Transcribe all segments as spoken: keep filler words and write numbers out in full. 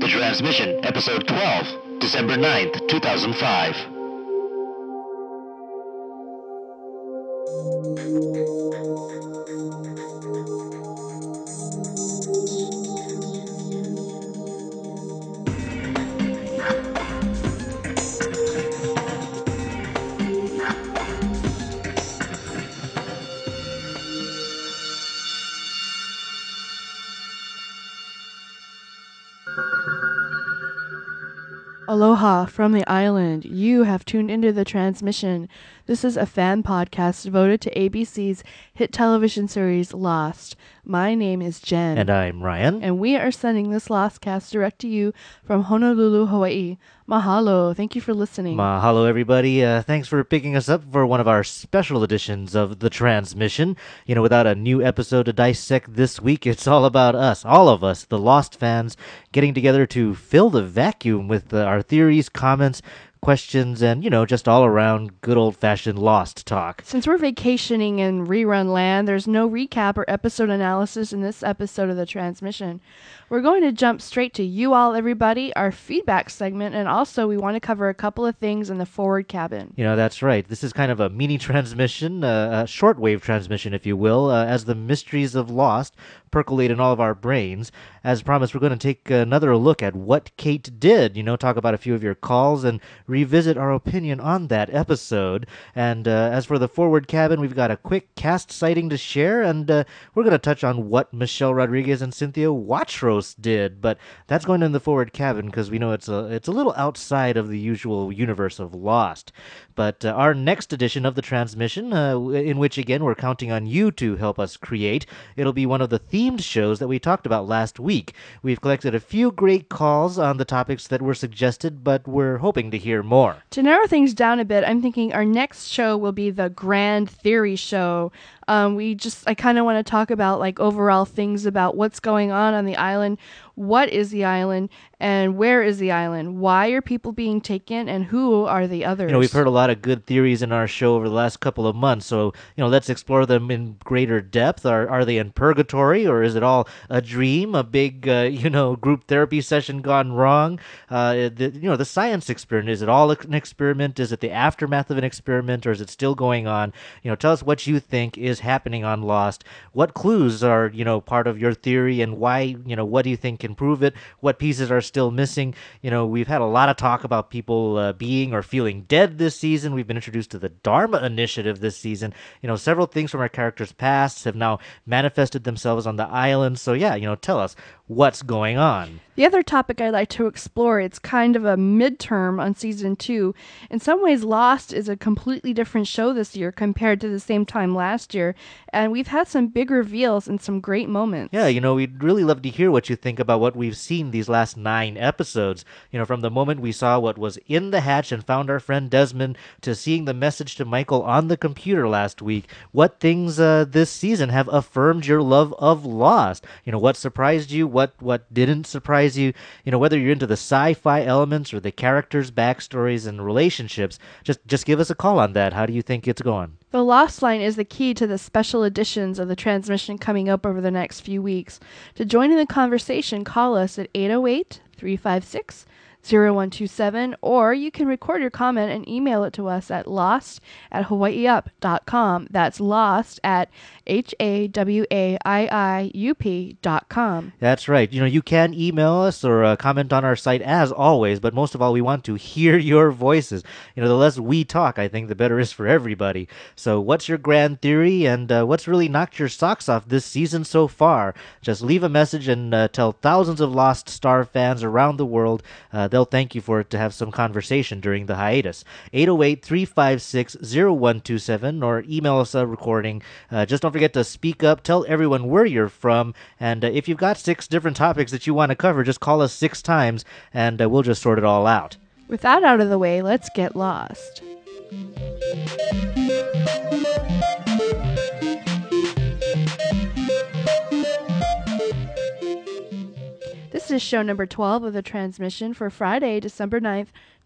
The Transmission, Episode twelve, December ninth, two thousand five. Aloha from the island. You have tuned into The Transmission. This is a fan podcast devoted to A B C's hit television series Lost. My name is Jen. And I'm Ryan. And we are sending this Lost cast direct to you from Honolulu, Hawaii. Mahalo. Thank you for listening. Mahalo, everybody. Uh, thanks for picking us up for one of our special editions of The Transmission. You know, without a new episode to dissect this week, it's all about us, all of us, the Lost fans, getting together to fill the vacuum with uh, our theories, comments, questions, and, you know, just all around good old-fashioned Lost talk. Since we're vacationing in rerun land, there's no recap or episode analysis in this episode of The Transmission. We're going to jump straight to you all, everybody, our feedback segment, and also we want to cover a couple of things in the forward cabin. You know, that's right. This is kind of a mini transmission, uh, a shortwave transmission, if you will, uh, as the mysteries of Lost percolate in all of our brains. As promised, we're going to take another look at what Kate did, you know, talk about a few of your calls and revisit our opinion on that episode. And uh, as for the forward cabin, we've got a quick cast sighting to share, and uh, we're going to touch on what Michelle Rodriguez and Cynthia Watros did. But that's going in the forward cabin because we know it's a, it's a little outside of the usual universe of Lost. But uh, our next edition of The Transmission, uh, in which, again, we're counting on you to help us create, it'll be one of the themed shows that we talked about last week. We've collected a few great calls on the topics that were suggested, but we're hoping to hear more. To narrow things down a bit, I'm thinking our next show will be the Grand Theory Show. Um, we just, I kind of want to talk about like overall things about what's going on on the island. What is the island and where is the island? Why are people being taken and who are the others? You know, we've heard a lot of good theories in our show over the last couple of months, so, you know, let's explore them in greater depth. Are are they in purgatory, or is it all a dream, a big, uh, you know, group therapy session gone wrong? Uh, the, you know, the science experiment, is it all an experiment? Is it the aftermath of an experiment, or is it still going on? You know, tell us what you think is happening on Lost. What clues are, you know, part of your theory, and why, you know, what do you think can prove it? What pieces are still missing? You know, we've had a lot of talk about people uh, being or feeling dead this season. We've been introduced to the Dharma Initiative this season. You know, several things from our characters' pasts have now manifested themselves on the island. So yeah, you know, tell us what's going on. The other topic I'd like to explore, it's kind of a midterm on season two. In some ways, Lost is a completely different show this year compared to the same time last year, and we've had some big reveals and some great moments. Yeah, you know, we'd really love to hear what you think about what we've seen these last nine episodes. You know, from the moment we saw what was in the hatch and found our friend Desmond, to seeing the message to Michael on the computer last week. What things uh, this season have affirmed your love of Lost? You know, what surprised you? What what didn't surprise you? You know, whether you're into the sci-fi elements or the characters' backstories and relationships, just just give us a call on that. How do you think it's going? The Lost line is the key to the special editions of The Transmission coming up over the next few weeks. To join in the conversation, call us at eight oh eight, three five six, zero one two seven, or you can record your comment and email it to us at lost at hawaiiup dot com. That's lost at H A W A I I U P dot com. That's right. You know, you can email us or uh, comment on our site as always, but most of all, we want to hear your voices. You know, the less we talk, I think, the better it is for everybody. So what's your grand theory, and uh, what's really knocked your socks off this season so far? Just leave a message and uh, tell thousands of Lost Star fans around the world. Uh, they'll thank you for it to have some conversation during the hiatus. eight oh eight, three five six, zero one two seven, or email us a recording. Uh, just don't forget to speak up, tell everyone where you're from, and uh, if you've got six different topics that you want to cover, just call us six times, and uh, we'll just sort it all out. With that out of the way, let's get lost. This is show number twelve of The Transmission for Friday, December ninth,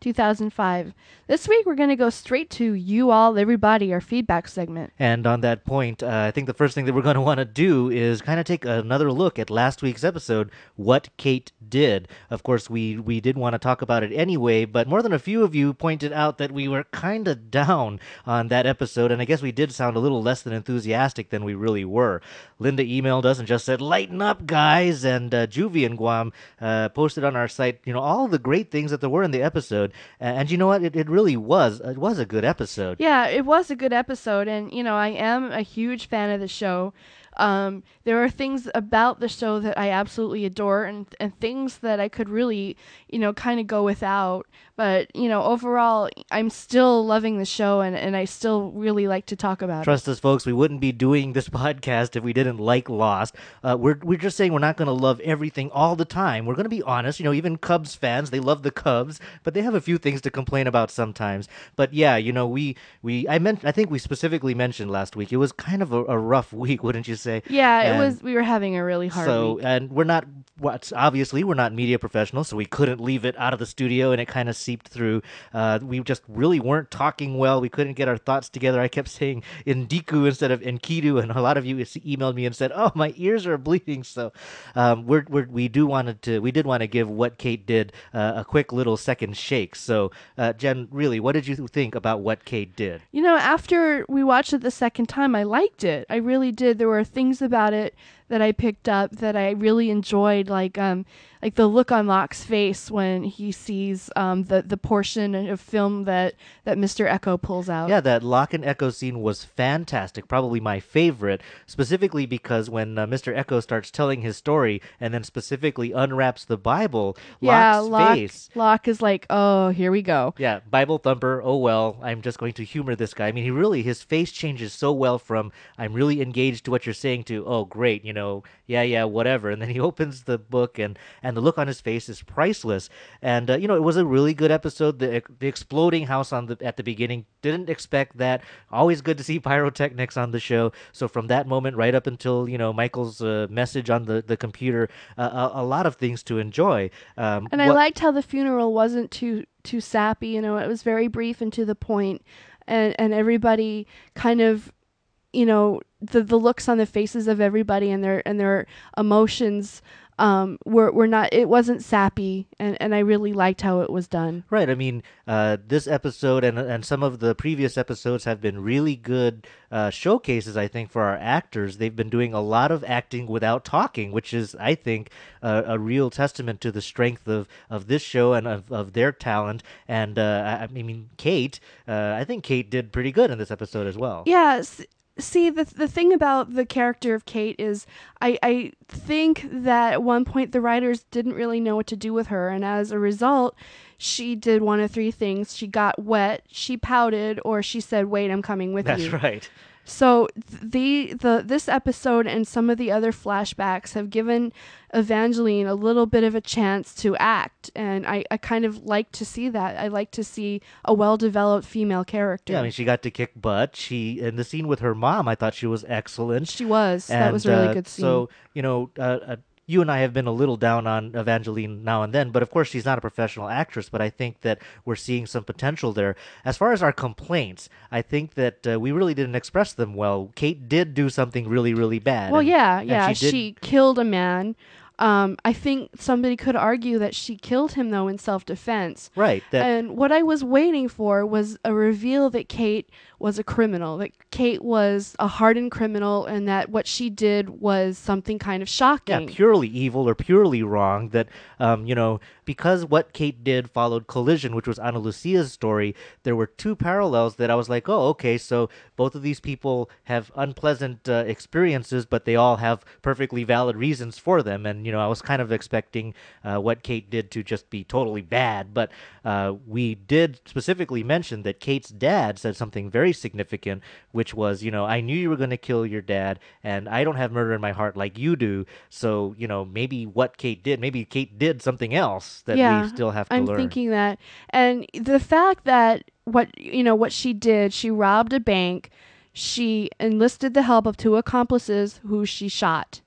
two thousand five. This week we're going to go straight to You All, Everybody, our feedback segment. And on that point, uh, I think the first thing that we're going to want to do is kind of take another look at last week's episode, What Kate Did. Of course, we, we did want to talk about it anyway, but more than a few of you pointed out that we were kind of down on that episode, and I guess we did sound a little less than enthusiastic than we really were. Linda emailed us and just said, lighten up, guys, and uh, Juvie and Guam uh, posted on our site, you know, all the great things that there were in the episode, and, and you know what? It, it really was. It was a good episode. Yeah, it was a good episode, and, you know, I am a huge fan of the show. Um, there are things about the show that I absolutely adore, and, and things that I could really, you know, kind of go without. But, you know, overall, I'm still loving the show, and, and I still really like to talk about Trust it. us, folks, we wouldn't be doing this podcast if we didn't like Lost. Uh, we're, we're just saying we're not going to love everything all the time. We're going to be honest. You know, even Cubs fans, they love the Cubs, but they have a few things to complain about sometimes. But yeah, you know, we, we I meant I think we specifically mentioned last week, it was kind of a, a rough week, wouldn't you say? Yeah, And it was. We were having a really hard so, week. and we're not, what's obviously, we're not media professionals, so we couldn't leave it out of the studio, and it kind of seeped through. Uh, we just really weren't talking well. We couldn't get our thoughts together. I kept saying Indiku instead of Enkidu, and a lot of you emailed me and said, "Oh, my ears are bleeding." So, um, we're, we're we do wanted to we did want to give What Kate Did uh, a quick little second shake. So, uh, Jen, really, what did you think about What Kate Did? You know, after we watched it the second time, I liked it. I really did. There were things about it that I picked up that I really enjoyed, like um, like the look on Locke's face when he sees um, the the portion of film that that Mister Echo pulls out. Yeah, that Locke and Echo scene was fantastic, probably my favorite, specifically because when uh, Mister Echo starts telling his story and then specifically unwraps the Bible, yeah, Locke's Locke, face. Locke is like, oh, here we go. Yeah, Bible thumper, oh well, I'm just going to humor this guy. I mean, he really, his face changes so well from, I'm really engaged to what you're saying to, oh great, you know, yeah, yeah, whatever. And then he opens the book and, and the look on his face is priceless. And, uh, you know, it was a really good episode. The, the exploding house on the at the beginning, didn't expect that. Always good to see pyrotechnics on the show. So from that moment right up until, you know, Michael's uh, message on the, the computer, uh, a, a lot of things to enjoy. Um, And I what- liked how the funeral wasn't too too sappy. You know, it was very brief and to the point, and and everybody kind of, you know, the the looks on the faces of everybody and their and their emotions um were were not. It wasn't sappy, and and I really liked how it was done. Right. I mean, uh, this episode and and some of the previous episodes have been really good uh, showcases, I think, for our actors. They've been doing a lot of acting without talking, which is, I think, uh, a real testament to the strength of, of this show and of, of their talent. And, uh, I, I mean, Kate, uh, I think Kate did pretty good in this episode as well. Yes. See, the the thing about the character of Kate is I, I think that at one point the writers didn't really know what to do with her, and as a result, she did one of three things. She got wet, she pouted, or she said, wait, I'm coming with That's you. right. So the the this episode and some of the other flashbacks have given Evangeline a little bit of a chance to act, and I, I kind of like to see that. I like to see a well-developed female character. Yeah, I mean, she got to kick butt. She in the scene with her mom, I thought she was excellent. She was. And, that was a really uh, good scene. So, you know, uh, uh, you and I have been a little down on Evangeline now and then, but of course she's not a professional actress, but I think that we're seeing some potential there. As far as our complaints, I think that uh, we really didn't express them well. Kate did do something really, really bad. Well, and- yeah, and yeah. she She, did- killed a man. Um, I think somebody could argue that she killed him, though, in self-defense. Right. That, And what I was waiting for was a reveal that Kate was a criminal, that Kate was a hardened criminal, and that what she did was something kind of yeah, shocking. purely evil or purely wrong. That, um, you know, because what Kate did followed Collision, which was Ana Lucia's story, there were two parallels that I was like, oh, okay, so both of these people have unpleasant uh, experiences, but they all have perfectly valid reasons for them. And, you know, I was kind of expecting uh, what Kate did to just be totally bad. But uh, we did specifically mention that Kate's dad said something very significant, which was, you know, I knew you were going to kill your dad, and I don't have murder in my heart like you do. So, you know, maybe what Kate did, maybe Kate did something else that yeah, we still have to I'm learn. thinking that. And the fact that what, you know, what she did, she robbed a bank, she enlisted the help of two accomplices who she shot.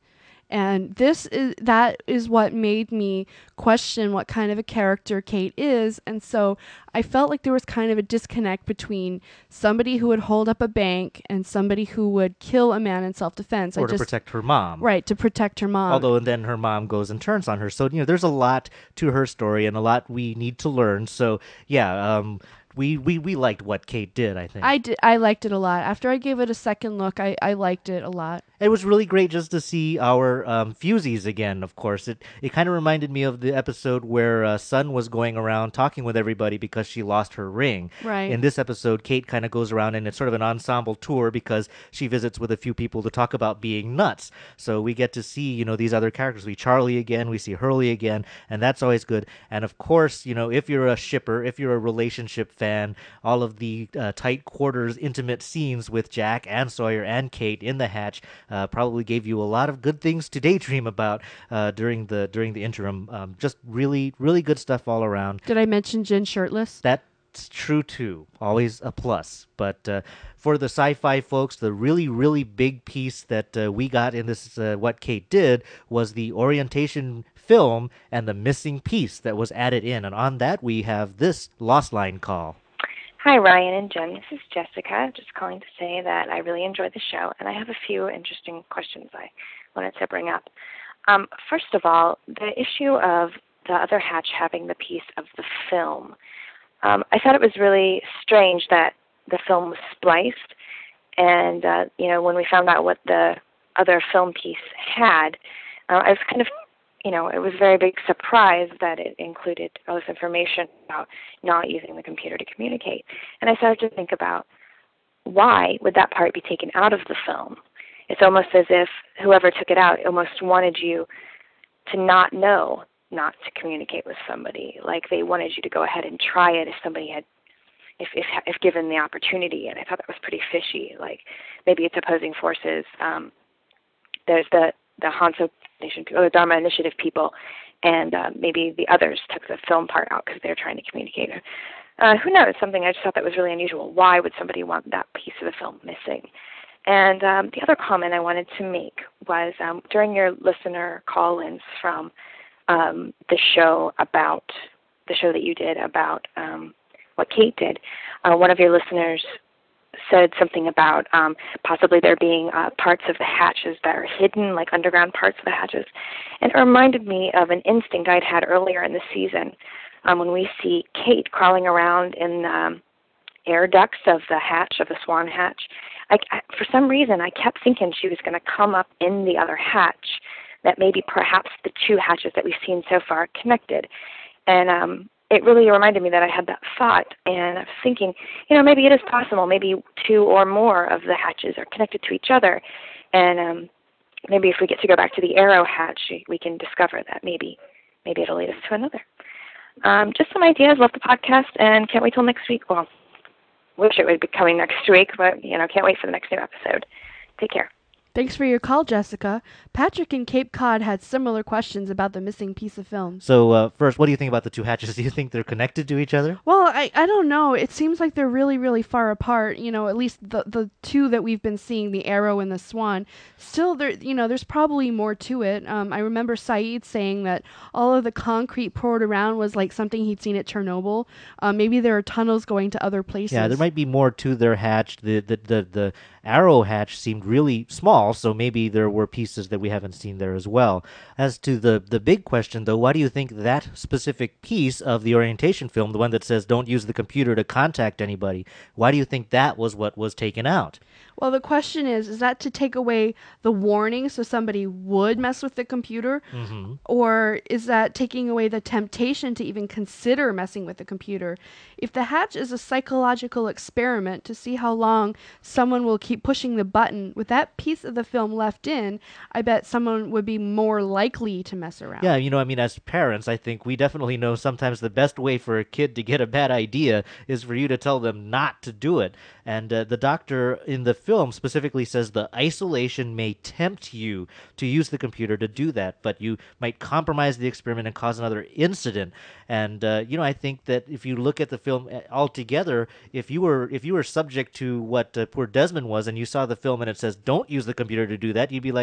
And this is that is what made me question what kind of a character Kate is. And so I felt like there was kind of a disconnect between somebody who would hold up a bank and somebody who would kill a man in self-defense. Or I to just, protect her mom. Right, to protect her mom. Although then her mom goes and turns on her. So, you know, there's a lot to her story and a lot we need to learn. So, yeah, um, we, we, we liked what Kate did, I think. I, did, I liked it a lot. After I gave it a second look, I, I liked it a lot. It was really great just to see our um, Fusies again, of course. It it kind of reminded me of the episode where uh, Sun was going around talking with everybody because she lost her ring. Right. In this episode, Kate kind of goes around and it's sort of an ensemble tour because she visits with a few people to talk about being nuts. So we get to see, you know, these other characters. We see Charlie again, we see Hurley again, and that's always good. And of course, you know, if you're a shipper, if you're a relationship fan, all of the uh, tight quarters, intimate scenes with Jack and Sawyer and Kate in the hatch Uh, probably gave you a lot of good things to daydream about uh, during the during the interim. Um, just really, really good stuff all around. Did I mention Jen shirtless? That's true too. Always a plus. But uh, for the sci-fi folks, the really, really big piece that uh, we got in this uh, What Kate Did was the orientation film and the missing piece that was added in. And on that, we have this Lost Line call. Hi, Ryan and Jen. This is Jessica, just calling to say that I really enjoyed the show, and I have a few interesting questions I wanted to bring up. Um, first of all, the issue of the other hatch having the piece of the film. Um, I thought it was really strange that the film was spliced, and, uh, you know, when we found out what the other film piece had, uh, I was kind of You know, it was a very big surprise that it included all this information about not using the computer to communicate. And I started to think about why would that part be taken out of the film? It's almost as if whoever took it out almost wanted you to not know not to communicate with somebody. Like they wanted you to go ahead and try it if somebody had, if if, if given the opportunity. And I thought that was pretty fishy. Like maybe it's opposing forces. Um, there's the the Hanso Nation, or the Dharma Initiative people, and uh, maybe the others took the film part out because they're trying to communicate. Uh, who knows? Something I just thought that was really unusual. Why would somebody want that piece of the film missing? And um, the other comment I wanted to make was um, during your listener call-ins from um, the show about the show that you did about um, what Kate did, uh, one of your listeners said something about um, possibly there being uh, parts of the hatches that are hidden, like underground parts of the hatches. And it reminded me of an instinct I'd had earlier in the season um, when we see Kate crawling around in the um, air ducts of the hatch, of the Swan hatch. I, I, for some reason, I kept thinking she was going to come up in the other hatch, that maybe perhaps the two hatches that we've seen so far are connected. And um, it really reminded me that I had that thought, and I was thinking, you know, maybe it is possible, maybe two or more of the hatches are connected to each other, and um, maybe if we get to go back to the Arrow hatch, we can discover that maybe maybe it'll lead us to another. Um, just some ideas. Love the podcast, and can't wait till next week. Well, wish it would be coming next week, but, you know, can't wait for the next new episode. Take care. Thanks for your call, Jessica. Patrick in Cape Cod had similar questions about the missing piece of film. So, uh, first, what do you think about the two hatches? Do you think they're connected to each other? Well, I, I don't know. It seems like they're really, really far apart. You know, at least the the two that we've been seeing, the Arrow and the Swan. Still, there, you know, there's probably more to it. Um, I remember Saeed saying that all of the concrete poured around was like something he'd seen at Chernobyl. Um, maybe there are tunnels going to other places. Yeah, there might be more to their hatch. The the the, the Arrow hatch seemed really small, so maybe there were pieces that we haven't seen there as well. As to the, the big question, though, why do you think that specific piece of the orientation film, the one that says don't use the computer to contact anybody, why do you think that was what was taken out? Well, the question is, is that to take away the warning so somebody would mess with the computer? Mm-hmm. Or is that taking away the temptation to even consider messing with the computer? If the hatch is a psychological experiment to see how long someone will keep pushing the button, with that piece of the film left in, I bet someone would be more likely to mess around. Yeah, you know, I mean, as parents, I think we definitely know sometimes the best way for a kid to get a bad idea is for you to tell them not to do it. And uh, the doctor in the film specifically says the isolation may tempt you to use the computer to do that, but you might compromise the experiment and cause another incident. And uh, you know, I think that if you look at the film altogether, if you were if you were subject to what uh, poor Desmond was, and you saw the film and it says don't use the computer to do that, you'd be like,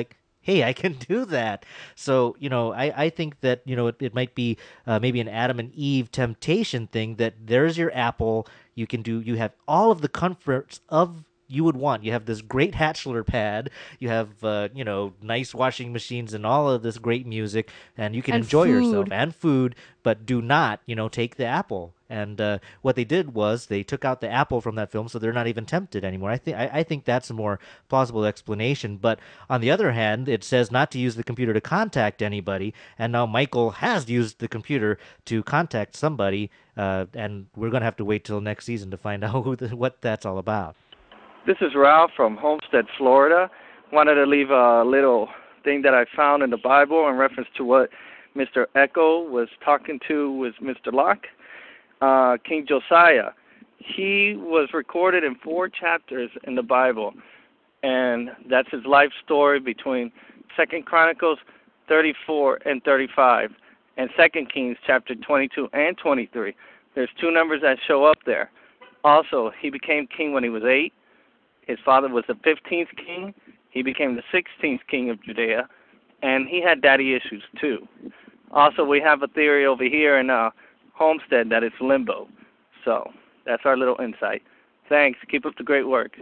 hey, I can do that. So, you know, I, I think that, you know, it, it might be uh, maybe an Adam and Eve temptation thing that there's your apple. You can do, you have all of the comforts of you would want. You have this great Hatchler pad. You have, uh, you know, nice washing machines and all of this great music, and you can And enjoy yourself food. and food, but do not, you know, take the apple. And uh, what they did was they took out the apple from that film, so they're not even tempted anymore. I think I, I think that's a more plausible explanation. But on the other hand, it says not to use the computer to contact anybody, and now Michael has used the computer to contact somebody, uh, and we're gonna have to wait till next season to find out who the, what that's all about. This is Ralph from Homestead, Florida. Wanted to leave a little thing that I found in the Bible in reference to what Mister Echo was talking to with Mister Locke. Uh, King Josiah, he was recorded in four chapters in the Bible, and that's his life story between Second Chronicles thirty-four and thirty-five, and Second Kings chapter twenty-two and twenty-three. There's two numbers that show up there. Also, he became king when he was eight. His father was the fifteenth king. He became the sixteenth king of Judea, and he had daddy issues too. Also, we have a theory over here in uh, Homestead that it's limbo. So that's our little insight. Thanks. Keep up the great work.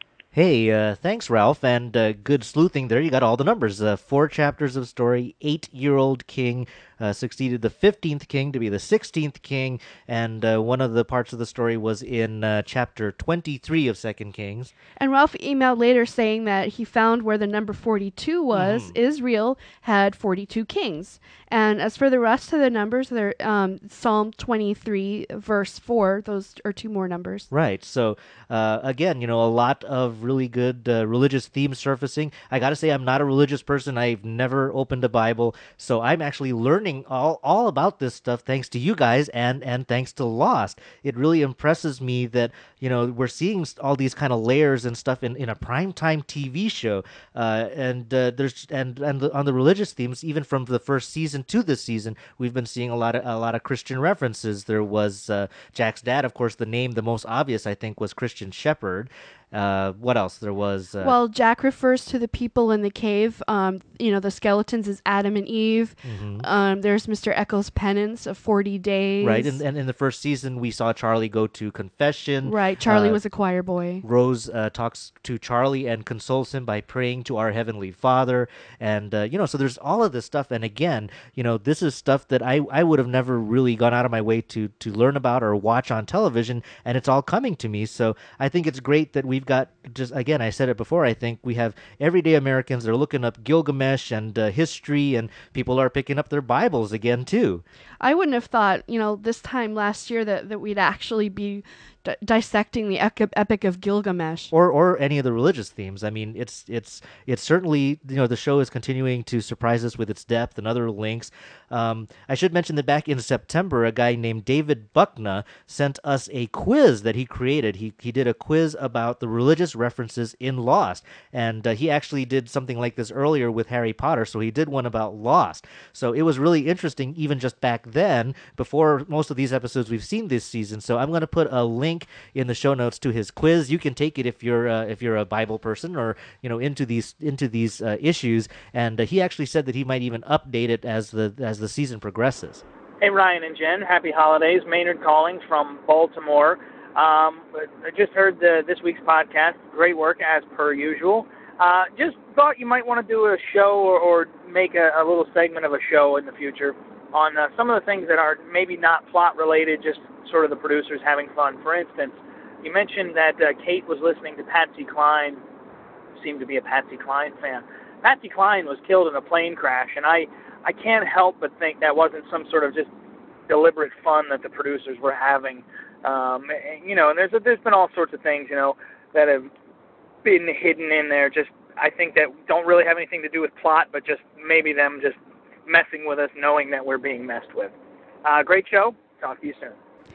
Hey, uh, thanks, Ralph, and uh, good sleuthing there. You got all the numbers. Uh, four chapters of story. Eight-year-old king uh, succeeded the fifteenth king to be the sixteenth king, and uh, one of the parts of the story was in uh, chapter twenty-three of Second Kings. And Ralph emailed later saying that he found where the number forty-two was. Mm. Israel had forty-two kings. And as for the rest of the numbers, they're um, Psalm twenty-three, verse four. Those are two more numbers. Right. So, uh, again, you know, a lot of really good uh, religious themes surfacing. I got to say, I'm not a religious person. I've never opened a Bible. So I'm actually learning all, all about this stuff thanks to you guys and, and thanks to Lost. It really impresses me that, you know, we're seeing all these kind of layers and stuff in, in a primetime T V show. Uh, and uh, there's and, and the, on the religious themes, even from the first season to this season, we've been seeing a lot of a lot of Christian references. There was uh, Jack's dad, of course. The name, the most obvious, I think, was Christian Shepherd. Uh, what else? There was... Uh, well, Jack refers to the people in the cave. Um, you know, the skeletons is Adam and Eve. Mm-hmm. Um, there's Mister Echo's penance of forty days. Right, and, and in the first season, we saw Charlie go to confession. Right, Charlie uh, was a choir boy. Rose uh, talks to Charlie and consoles him by praying to our Heavenly Father. And, uh, you know, so there's all of this stuff. And again, you know, this is stuff that I, I would have never really gone out of my way to, to learn about or watch on television. And it's all coming to me. So I think it's great that we We've got, just again, I said it before, I think we have everyday Americans that are looking up Gilgamesh and uh, history, and people are picking up their Bibles again, too. I wouldn't have thought, you know, this time last year that, that we'd actually be d- dissecting the ec- Epic of Gilgamesh. Or or any of the religious themes. I mean, it's it's it's certainly, you know, the show is continuing to surprise us with its depth and other links. Um, I should mention that back in September, a guy named David Buckna sent us a quiz that he created. He he did a quiz about the religious references in Lost, and uh, he actually did something like this earlier with Harry Potter, so he did one about Lost. So it was really interesting, even just back then, before most of these episodes we've seen this season. So I'm going to put a link in the show notes to his quiz. You can take it if you're uh, if you're a Bible person or, you know, into these into these uh, issues. And uh, he actually said that he might even update it as the as the season progresses. Hey, Ryan and Jen, happy holidays. Maynard calling from Baltimore. Um, I just heard the, this week's podcast. Great work, as per usual. Uh, just thought you might want to do a show or, or make a, a little segment of a show in the future on uh, some of the things that are maybe not plot-related, just sort of the producers having fun. For instance, you mentioned that uh, Kate was listening to Patsy Cline, seemed to be a Patsy Cline fan. Patsy Cline was killed in a plane crash, and I, I can't help but think that wasn't some sort of just deliberate fun that the producers were having. Um, and, you know, and there's a, there's been all sorts of things, you know, that have been hidden in there. Just I think that don't really have anything to do with plot, but just maybe them just messing with us, knowing that we're being messed with. Uh, great show. Talk to you soon.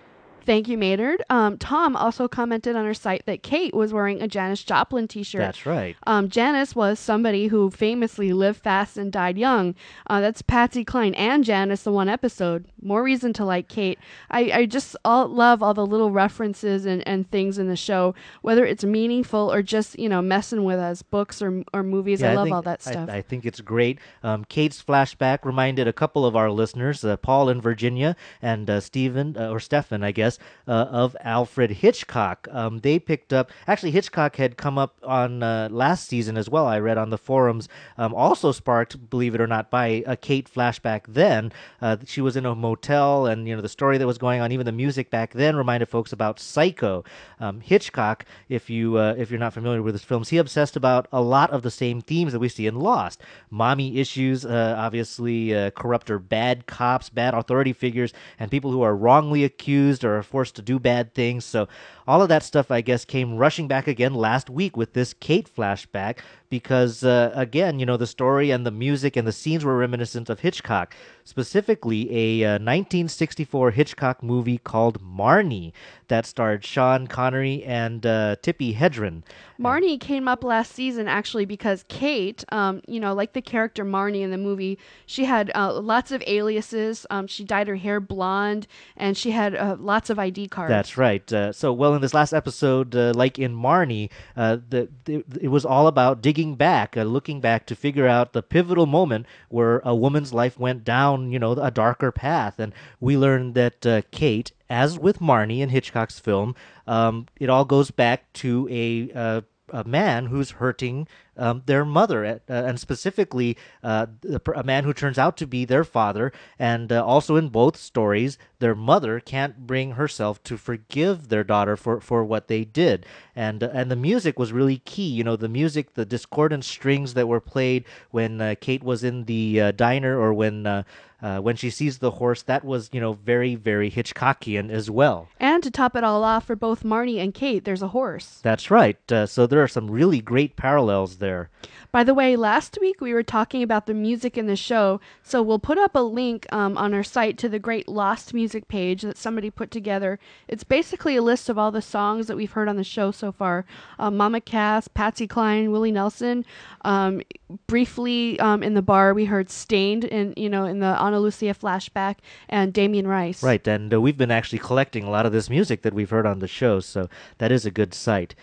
Thank you, Maynard. Um, Tom also commented on our site that Kate was wearing a Janis Joplin t-shirt. That's right. Um, Janis was somebody who famously lived fast and died young. Uh, that's Patsy Cline and Janis, the one episode. More reason to like Kate. I, I just all, love all the little references and, and things in the show, whether it's meaningful or just, you know, messing with us, books or or movies. Yeah, I love think, all that stuff. I, I think it's great. Um, Kate's flashback reminded a couple of our listeners, uh, Paul in Virginia and uh, Stephen, uh, or Stefan, I guess, uh, of Alfred Hitchcock. Um, they picked up, actually Hitchcock had come up on uh, last season as well, I read on the forums, um, also sparked, believe it or not, by a Kate flashback then. Uh, she was in a motel, and you know the story that was going on, even the music back then reminded folks about Psycho. Um, Hitchcock, if, you, uh, if you're not familiar with his films, he obsessed about a lot of the same themes that we see in Lost. Mommy issues, uh, obviously uh, corrupt or bad cops, bad authority figures, and people who are wrongly accused or are forced to do bad things. So all of that stuff, I guess, came rushing back again last week with this Kate flashback because, uh, again, you know, the story and the music and the scenes were reminiscent of Hitchcock, specifically a uh, nineteen sixty-four Hitchcock movie called Marnie that starred Sean Connery and uh, Tippi Hedren. Marnie came up last season actually because Kate, um, you know, like the character Marnie in the movie, she had uh, lots of aliases. Um, she dyed her hair blonde, and she had uh, lots of I D cards. That's right. Uh, so, well, in this last episode, uh, like in Marnie, uh, the, the it was all about digging back, uh, looking back to figure out the pivotal moment where a woman's life went down, you know, a darker path, and we learned that uh, Kate, as with Marnie in Hitchcock's film, um, it all goes back to a uh, a man who's hurting um, their mother, uh, and specifically uh, a man who turns out to be their father. And uh, also in both stories, their mother can't bring herself to forgive their daughter for, for what they did. And uh, and the music was really key. You know, the music, the discordant strings that were played when uh, Kate was in the uh, diner, or when uh, uh, when she sees the horse, that was, you know, very, very Hitchcockian as well. And to top it all off, for both Marnie and Kate, there's a horse. That's right. Uh, so there are some really great parallels there. By the way, last week we were talking about the music in the show, so we'll put up a link um, on our site to the great Lost music page that somebody put together. It's basically a list of all the songs that we've heard on the show so far. Um, Mama Cass, Patsy Cline, Willie Nelson. Um, briefly um, in the bar, we heard Stained in, you know, in the Ana Lucia flashback, and Damien Rice. Right, and uh, we've been actually collecting a lot of this music that we've heard on the show, so that is a good site.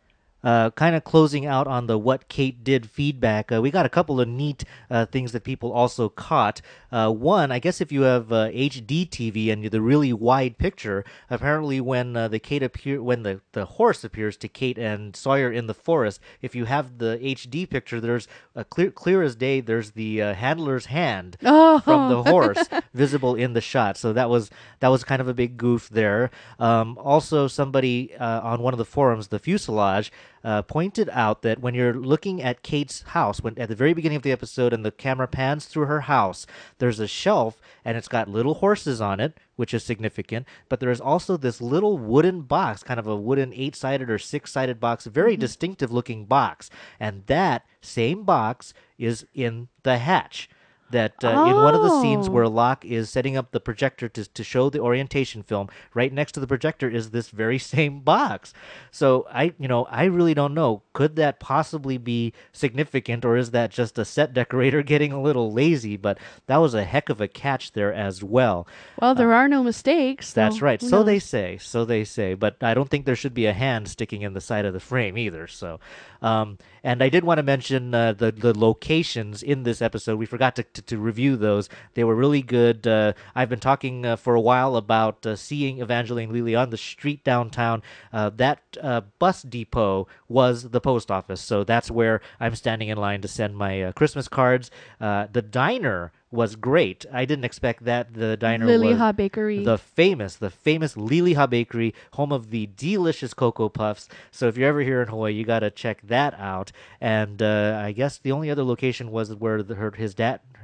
Uh, kind of closing out on the What Kate Did feedback, uh, we got a couple of neat uh, things that people also caught. Uh, one, I guess if you have uh, H D T V and the really wide picture, apparently when uh, the Kate appear, when the, the horse appears to Kate and Sawyer in the forest, if you have the H D picture, there's a clear clear as day. There's the uh, handler's hand oh. from the horse visible in the shot. So that was that was kind of a big goof there. Um, also, somebody uh, on one of the forums, the Fuselage, Uh, pointed out that when you're looking at Kate's house, when at the very beginning of the episode and the camera pans through her house, there's a shelf and it's got little horses on it, which is significant, but there is also this little wooden box, kind of a wooden eight-sided or six-sided box, a very mm-hmm. distinctive looking box, and that same box is in the hatch. That uh, oh. in one of the scenes where Locke is setting up the projector to to show the orientation film, right next to the projector is this very same box. So I, you know, I really don't know. Could that possibly be significant, or is that just a set decorator getting a little lazy? But that was a heck of a catch there as well. Well, there uh, are no mistakes. That's so right. So knows? they say. So they say. But I don't think there should be a hand sticking in the side of the frame either. So, um, and I did want to mention uh, the the locations in this episode. We forgot to. to to review those. They were really good. Uh, I've been talking uh, for a while about uh, seeing Evangeline Lilly on the street downtown. Uh, that uh, bus depot was the post office, so that's where I'm standing in line to send my uh, Christmas cards. Uh, the diner was great. I didn't expect that. The diner Lily was Ha Bakery. the famous, the famous Lily Ha Bakery, home of the delicious Cocoa Puffs. So if you're ever here in Hawaii, you got to check that out. And uh, I guess the only other location was where the, her, his dad,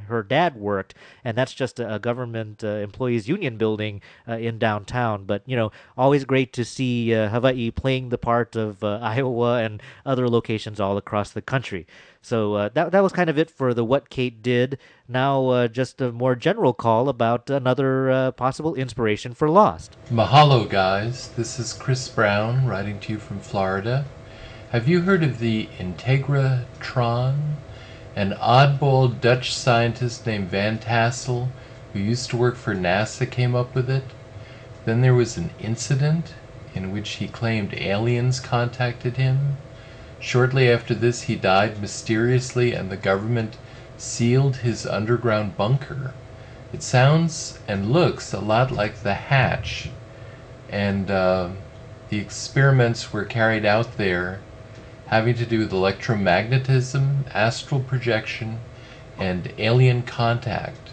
her dad worked, and that's just a, a government uh, employees union building uh, in downtown. But you know, always great to see uh, Hawaii playing the part of uh, Iowa and other locations all across the country. So uh, that that was kind of it for the What Kate Did. Now, uh, just a more general call about another uh, possible inspiration for Lost. Mahalo, guys. This is Chris Brown writing to you from Florida. Have you heard of the Integratron? An oddball Dutch scientist named Van Tassel, who used to work for NASA, came up with it. Then there was an incident in which he claimed aliens contacted him. Shortly after this, he died mysteriously, and the government sealed his underground bunker. It sounds and looks a lot like the Hatch, and uh, the experiments were carried out there having to do with electromagnetism, astral projection, and alien contact.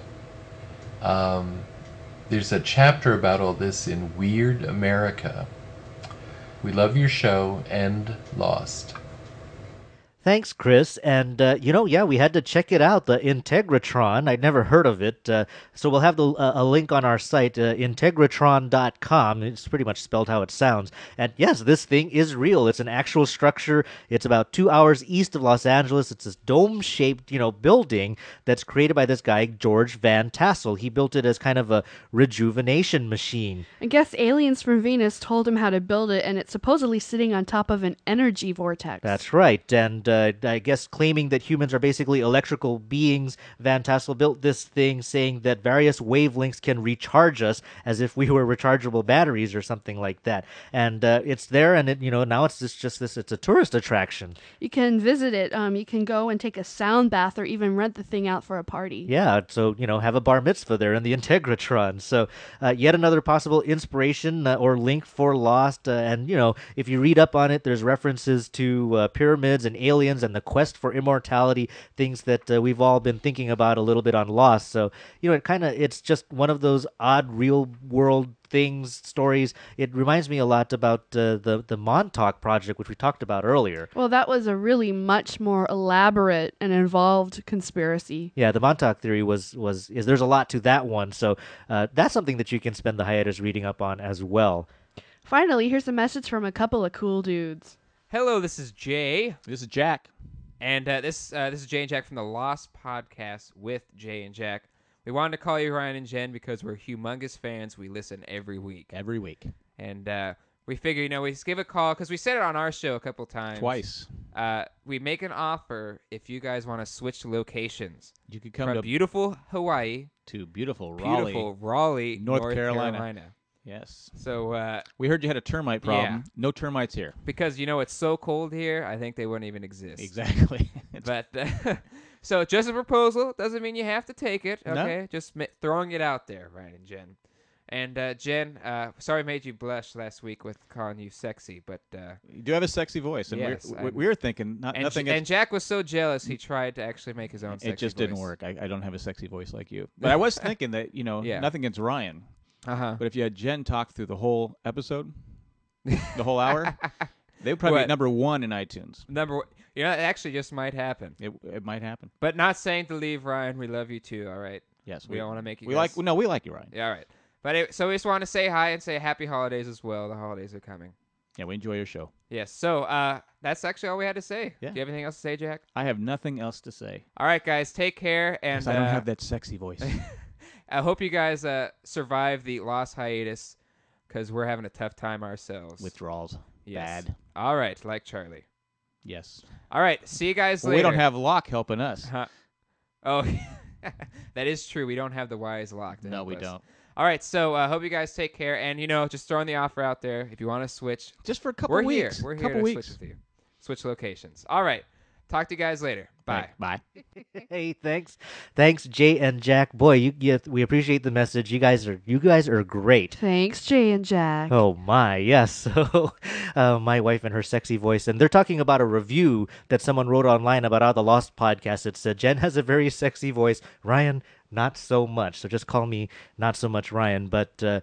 Um, there's a chapter about all this in Weird America. We love your show, and Lost. Thanks, Chris. And, uh, you know, yeah, we had to check it out, the Integratron. I'd never heard of it. Uh, so we'll have the, uh, a link on our site, uh, integratron dot com. It's pretty much spelled how it sounds. And yes, this thing is real. It's an actual structure. It's about two hours east of Los Angeles. It's this dome-shaped, you know, building that's created by this guy, George Van Tassel. He built it as kind of a rejuvenation machine. I guess aliens from Venus told him how to build it, and it's supposedly sitting on top of an energy vortex. That's right. And uh, I guess claiming that humans are basically electrical beings, Van Tassel built this thing saying that various wavelengths can recharge us as if we were rechargeable batteries or something like that. And uh, it's there, and it, you know, now it's just, just this, it's a tourist attraction. You can visit it. Um, you can go and take a sound bath or even rent the thing out for a party. Yeah, so, you know, have a bar mitzvah there in the Integratron. So uh, yet another possible inspiration uh, or link for Lost. Uh, and, you know, if you read up on it, there's references to uh, pyramids and aliens and the quest for immortality, things that uh, we've all been thinking about a little bit on Lost. So, you know, it kind of, it's just one of those odd real world things, stories. It reminds me a lot about uh, the, the Montauk Project, which we talked about earlier. Well, that was a really much more elaborate and involved conspiracy. Yeah, the Montauk Theory was, was is there's a lot to that one. So uh, that's something that you can spend the hiatus reading up on as well. Finally, here's a message from a couple of cool dudes. Hello, this is Jay. This is Jack. And uh, this uh, this is Jay and Jack from the Lost Podcast with Jay and Jack. We wanted to call you Ryan and Jen because we're humongous fans. We listen every week. Every week. And uh, we figure, you know, we just give a call because we said it on our show a couple times. Twice. Uh, we make an offer if you guys want to switch locations. You could come from to beautiful Hawaii to beautiful Raleigh, beautiful Raleigh, North, North Carolina. Carolina. Yes. So uh, we heard you had a termite problem. Yeah. No termites here. Because, you know, it's so cold here, I think they wouldn't even exist. Exactly. But uh, so just a proposal doesn't mean you have to take it. Okay, no. Just ma- throwing it out there, Ryan and Jen. And uh, Jen, uh, sorry I made you blush last week with calling you sexy, but uh, you do have a sexy voice, and yes, we're, we were thinking not and nothing. J- and Jack was so jealous he tried to actually make his own. Sexy It just voice. didn't work. I, I don't have a sexy voice like you, but I was thinking that you know Yeah. nothing against Ryan. Uh-huh. But if you had Jen talk through the whole episode, the whole hour, they would probably What? be number one in iTunes. Number one, you know, it actually just might happen. It it might happen. But not saying to leave, Ryan. We love you too. All right. Yes, We don't wanna make you We guys- like no, we like you, Ryan. Yeah. All right. But it, so we just want to say hi and say happy holidays as well. The holidays are coming. Yeah, we enjoy your show. Yes. So uh, that's actually all we had to say. Yeah. Do you have anything else to say, Jack? I have nothing else to say. All right, guys. Take care. And 'Cause I don't uh, have that sexy voice. I hope you guys uh, survive the Lost hiatus because we're having a tough time ourselves. Withdrawals. Yes. Bad. All right. Like Charlie. Yes. All right. See you guys Well, later. we don't have Locke helping us. Huh. Oh, that is true. We don't have the wise lock. to No, help we us. don't. All right. So I uh, hope you guys take care. And, you know, just throwing the offer out there. If you want to switch, Just for a couple we're weeks. here. We're here couple to weeks. switch with you. Switch locations. All right. Talk to you guys later. Bye. Bye. Hey, thanks, thanks, Jay and Jack. Boy, you, you we appreciate the message. You guys are you guys are great. Thanks, Jay and Jack. Oh my, yes. So, uh, my wife and her sexy voice, and they're talking about a review that someone wrote online about how the Lost podcast. It said Jen has a very sexy voice. Ryan, not so much. So just call me not so much Ryan. But uh,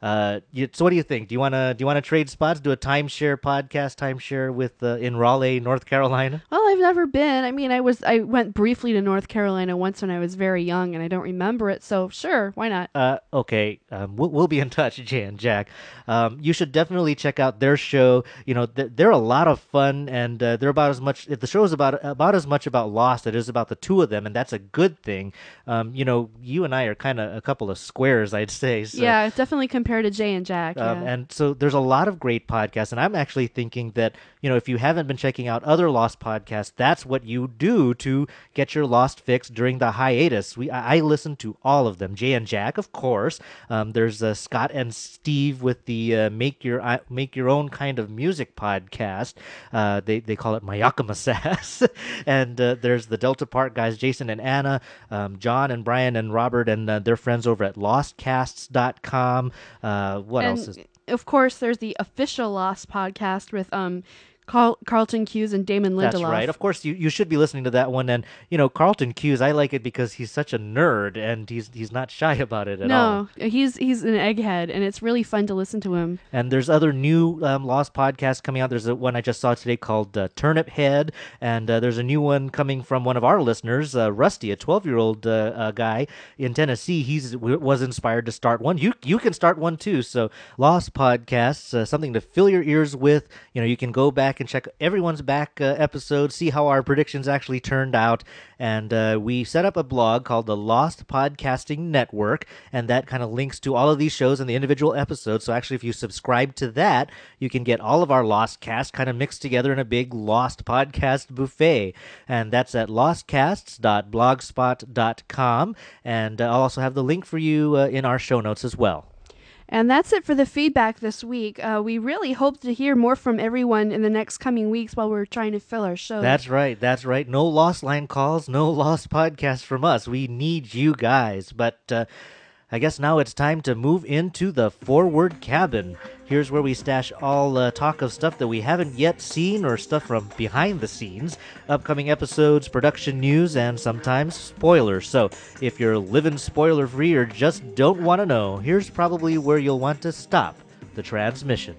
Uh, you, so what do you think? Do you want to do you want to trade spots? Do a timeshare podcast, timeshare with uh, in Raleigh, North Carolina? Well, I've never been. I mean, I was I went briefly to North Carolina once when I was very young, and I don't remember it. So sure, why not? Uh, okay, um, we'll, we'll be in touch, Jay and Jack. Um, you should definitely check out their show. You know, th- they're a lot of fun, and uh, they're about as much. If the show is about about as much about Lost, it is about the two of them, and that's a good thing. Um, you know, you and I are kind of a couple of squares, I'd say. So, yeah, definitely compared to Jay and Jack. Um, yeah. And so there's a lot of great podcasts, and I'm actually thinking that, you know, if you haven't been checking out other Lost podcasts, that's what you do to get your Lost fix during the hiatus. We I, I listen to all of them. Jay and Jack, of course. Um, there's uh, Scott and Steve with the uh, Make Your uh, Make Your Own Kind of Music podcast. Uh, they they call it Mayakama Sass. And uh, there's the Delta Park guys, Jason and Anna, um, John and Brian and Robert, and uh, their friends over at lost casts dot com. Uh, what and else is? Of course, there's the official Lost podcast with um Carl- Carlton Cuse and Damon Lindelof. That's right. Of course, you, you should be listening to that one. And, you know, Carlton Cuse, I like it because he's such a nerd, and he's he's not shy about it at no, all. No, he's he's an egghead, and it's really fun to listen to him. And there's other new um, Lost podcasts coming out. There's a one I just saw today called uh, Turnip Head, and uh, there's a new one coming from one of our listeners, uh, Rusty, a twelve-year-old uh, uh, guy in Tennessee. He's w- was inspired to start one. You you can start one too. So Lost podcasts, uh, something to fill your ears with. You know, you can go back and check everyone's back uh, episode, see how our predictions actually turned out. And uh, we set up a blog called the Lost Podcasting Network, and that kind of links to all of these shows and the individual episodes. So actually, if you subscribe to that, you can get all of our Lost cast kind of mixed together in a big Lost podcast buffet. And that's at lost casts dot blogspot dot com. And uh, I'll also have the link for you uh, in our show notes as well. And that's it for the feedback this week. Uh, we really hope to hear more from everyone in the next coming weeks while we're trying to fill our show. That's right. That's right. No Lost line calls, no Lost podcasts from us. We need you guys. But uh, I guess now it's time to move into the forward cabin. Here's where we stash all uh, talk of stuff that we haven't yet seen or stuff from behind the scenes, upcoming episodes, production news, and sometimes spoilers. So if you're living spoiler-free or just don't want to know, here's probably where you'll want to stop the transmission.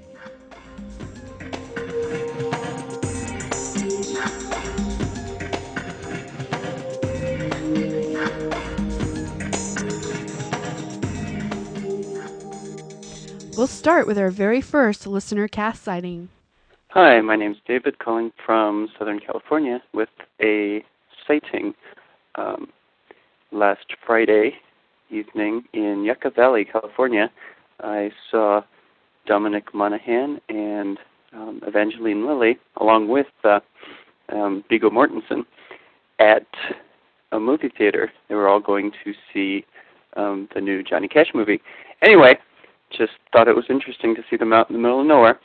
We'll start with our very first listener cast sighting. Hi, my name's David, calling from Southern California with a sighting. Um, last Friday evening in Yucca Valley, California, I saw Dominic Monaghan and um, Evangeline Lilly, along with uh, um, Viggo Mortensen, at a movie theater. They were all going to see um, the new Johnny Cash movie. Anyway, just thought it was interesting to see them out in the middle of nowhere.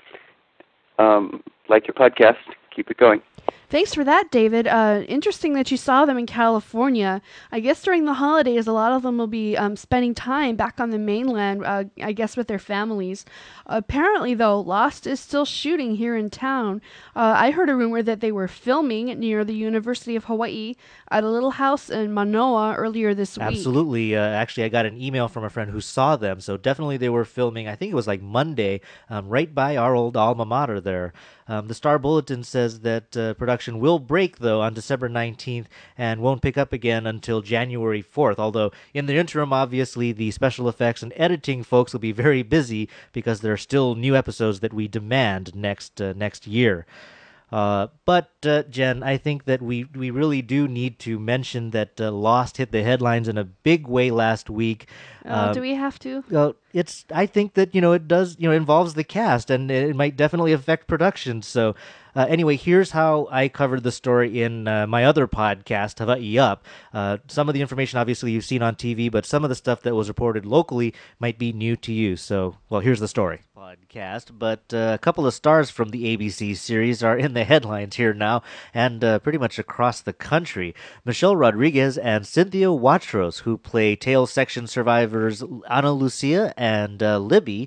Um, like your podcast, keep it going. Thanks for that, David. Uh, interesting that you saw them in California. I guess during the holidays, a lot of them will be um, spending time back on the mainland, uh, I guess with their families. Apparently, though, Lost is still shooting here in town. Uh, I heard a rumor that they were filming near the University of Hawaii at a little house in Manoa earlier this week. Absolutely. Uh, actually, I got an email from a friend who saw them, so definitely they were filming, I think it was like Monday, um, right by our old alma mater there. Um, the Star Bulletin says that uh, production will break, though, on December nineteenth and won't pick up again until January fourth, although in the interim, obviously, the special effects and editing folks will be very busy because there are still new episodes that we demand next uh, next year. Uh, but, uh, Jen, I think that we, we really do need to mention that uh, Lost hit the headlines in a big way last week. Oh, Uh, do we have to? Uh, it's. I think that, you know, it does, you know, involves the cast, and it might definitely affect production. So uh, anyway, here's how I covered the story in uh, my other podcast, Hawaii Up. Uh, some of the information, obviously, you've seen on T V, but some of the stuff that was reported locally might be new to you. So, well, here's the story. Podcast, but uh, a couple of stars from the A B C series are in the headlines here now, and uh, pretty much across the country. Michelle Rodriguez and Cynthia Watros, who play Tales section survivors Ana Lucia and uh, Libby,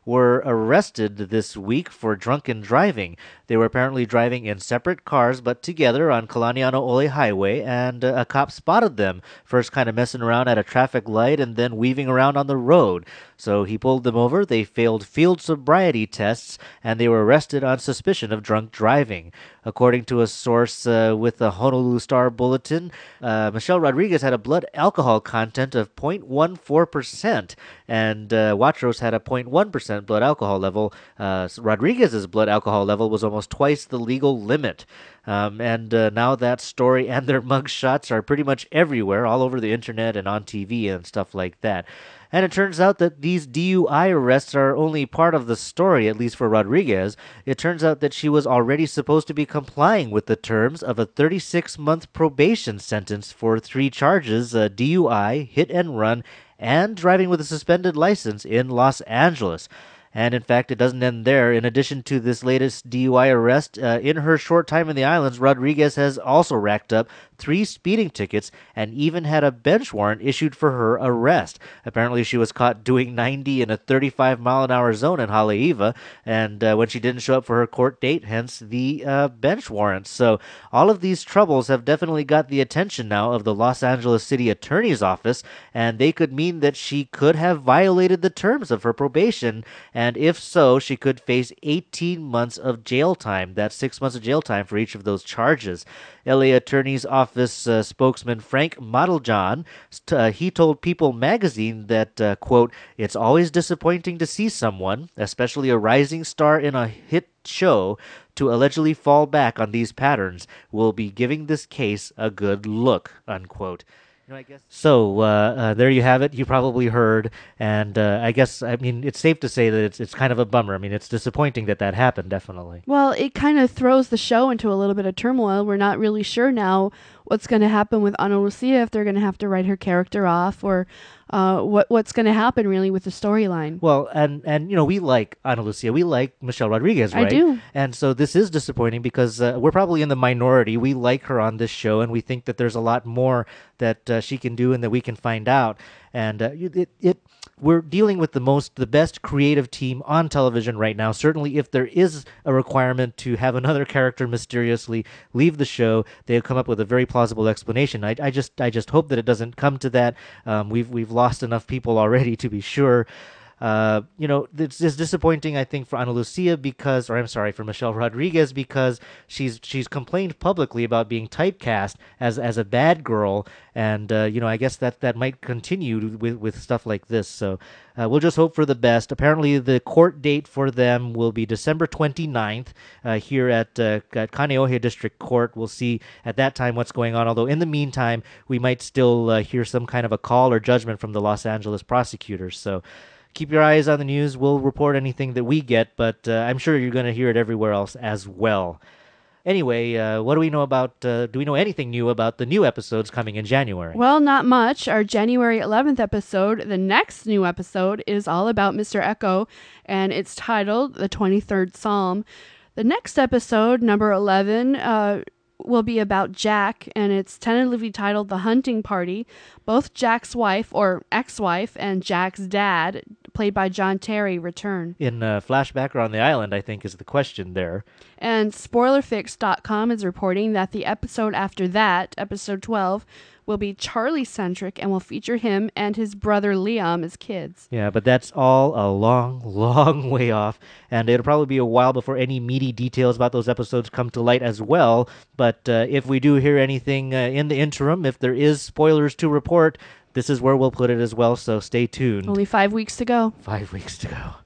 were arrested this week for drunken driving. They were apparently driving in separate cars but together on Kalaniano Ole Highway, and uh, a cop spotted them, first kind of messing around at a traffic light and then weaving around on the road. So he pulled them over, they failed field sobriety tests, and they were arrested on suspicion of drunk driving. According to a source uh, with the Honolulu Star Bulletin, uh, Michelle Rodriguez had a blood alcohol content of zero point one four percent, and uh, Watros had a zero point one percent blood alcohol level. Uh, Rodriguez's blood alcohol level was almost twice the legal limit. Um, and uh, now that story and their mug shots are pretty much everywhere, all over the internet and on T V and stuff like that. And it turns out that these D U I arrests are only part of the story, at least for Rodriguez. It turns out that she was already supposed to be complying with the terms of a thirty-six month probation sentence for three charges, uh, D U I, hit and run, and driving with a suspended license in Los Angeles. And in fact, it doesn't end there. In addition to this latest D U I arrest, uh, in her short time in the islands, Rodriguez has also racked up three speeding tickets and even had a bench warrant issued for her arrest. Apparently, she was caught doing ninety in a thirty-five mile an hour zone in Haleiwa, and uh, when she didn't show up for her court date, hence the uh, bench warrant. So all of these troubles have definitely got the attention now of the Los Angeles City Attorney's Office, and they could mean that she could have violated the terms of her probation, and if so, she could face eighteen months of jail time. That's six months of jail time for each of those charges. L A Attorney's Office uh, spokesman Frank Mottlejohn, uh, he told People magazine that, uh, quote, "It's always disappointing to see someone, especially a rising star in a hit show, to allegedly fall back on these patterns. We'll be giving this case a good look," unquote. You know, I guess. So uh, uh, there you have it. You probably heard, and uh, I guess I mean it's safe to say that it's it's kind of a bummer. I mean, it's disappointing that that happened. Definitely. Well, it kind of throws the show into a little bit of turmoil. We're not really sure now what's going to happen with Ana Lucia, if they're going to have to write her character off, or uh, what what's going to happen really with the storyline. Well, and and you know, we like Ana Lucia, we like Michelle Rodriguez, right? I do. And so this is disappointing because uh, we're probably in the minority. We like her on this show, and we think that there's a lot more that uh, she can do and that we can find out. And uh, it, it we're dealing with the most, the best creative team on television right now. Certainly, if there is a requirement to have another character mysteriously leave the show, they'll come up with a very plausible explanation. I, I just, I just hope that it doesn't come to that. Um, we've, we've lost enough people already, to be sure. Uh, you know, it's, it's disappointing, I think, for Ana Lucia because, or I'm sorry, for Michelle Rodriguez because she's she's complained publicly about being typecast as as a bad girl, and uh, you know, I guess that that might continue with with stuff like this. So uh, we'll just hope for the best. Apparently, the court date for them will be December twenty-ninth uh, here at, uh, at Kaneohe District Court. We'll see at that time what's going on. Although in the meantime, we might still uh, hear some kind of a call or judgment from the Los Angeles prosecutors. So keep your eyes on the news. We'll report anything that we get, but uh, I'm sure you're going to hear it everywhere else as well. Anyway, uh, what do we know about, uh, do we know anything new about the new episodes coming in January? Well, not much. Our January eleventh episode, the next new episode, is all about Mister Echo, and it's titled The twenty-third Psalm. The next episode, number eleven, uh, will be about Jack, and it's tentatively titled The Hunting Party. Both Jack's wife, or ex-wife, and Jack's dad, played by John Terry, return. In uh, flashback or on the island, I think, is the question there. And spoiler fix dot com is reporting that the episode after that, episode twelve, will be Charlie-centric and will feature him and his brother Liam as kids. Yeah, but that's all a long, long way off, and it'll probably be a while before any meaty details about those episodes come to light as well. But uh, if we do hear anything uh, in the interim, if there is spoilers to report, this is where we'll put it as well, so stay tuned. Only five weeks to go. Five weeks to go.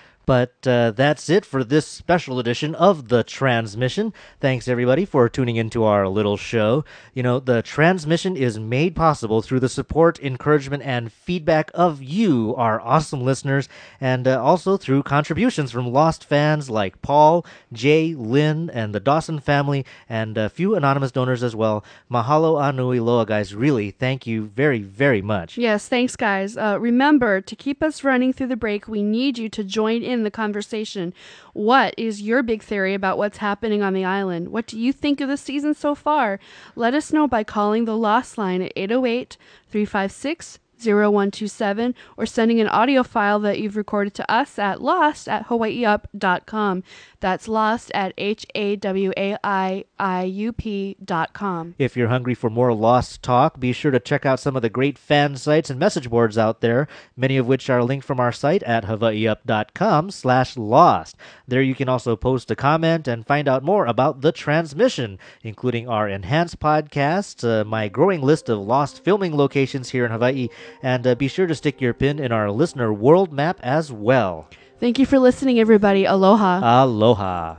But uh, that's it for this special edition of The Transmission. Thanks, everybody, for tuning into our little show. You know, The Transmission is made possible through the support, encouragement, and feedback of you, our awesome listeners, and uh, also through contributions from lost fans like Paul, Jay, Lynn, and the Dawson family, and a few anonymous donors as well. Mahalo anui loa, guys. Really, thank you very, very much. Yes, thanks, guys. Uh, remember, to keep us running through the break, we need you to join in the conversation. What is your big theory about what's happening on the island? What do you think of the season so far? Let us know by calling the Lost Line at eight oh eight, three five six, zero one two seven or sending an audio file that you've recorded to us at lost at hawaii up dot com. That's lost at H A W A I I U P dot com. If you're hungry for more Lost talk, be sure to check out some of the great fan sites and message boards out there, many of which are linked from our site at hawaii up dot com slash lost. There you can also post a comment and find out more about the transmission, including our enhanced podcast, uh, my growing list of Lost filming locations here in Hawaii, and uh, be sure to stick your pin in our listener world map as well. Thank you for listening, everybody. Aloha. Aloha.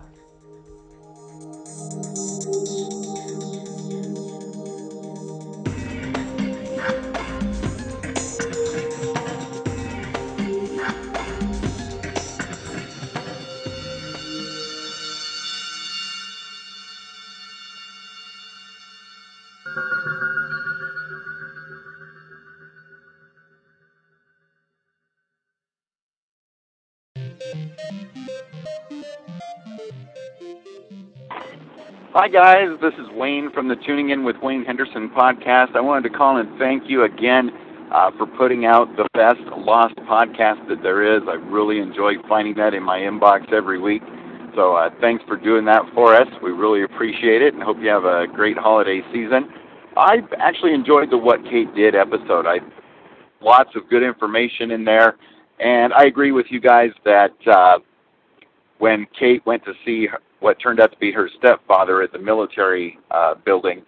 Hi, guys. This is Wayne from the Tuning In with Wayne Henderson podcast. I wanted to call and thank you again uh, for putting out the best Lost podcast that there is. I really enjoy finding that in my inbox every week. So uh, thanks for doing that for us. We really appreciate it and hope you have a great holiday season. I actually enjoyed the What Kate Did episode. I lots of good information in there. And I agree with you guys that uh, when Kate went to see her, what turned out to be her stepfather at the military uh, building,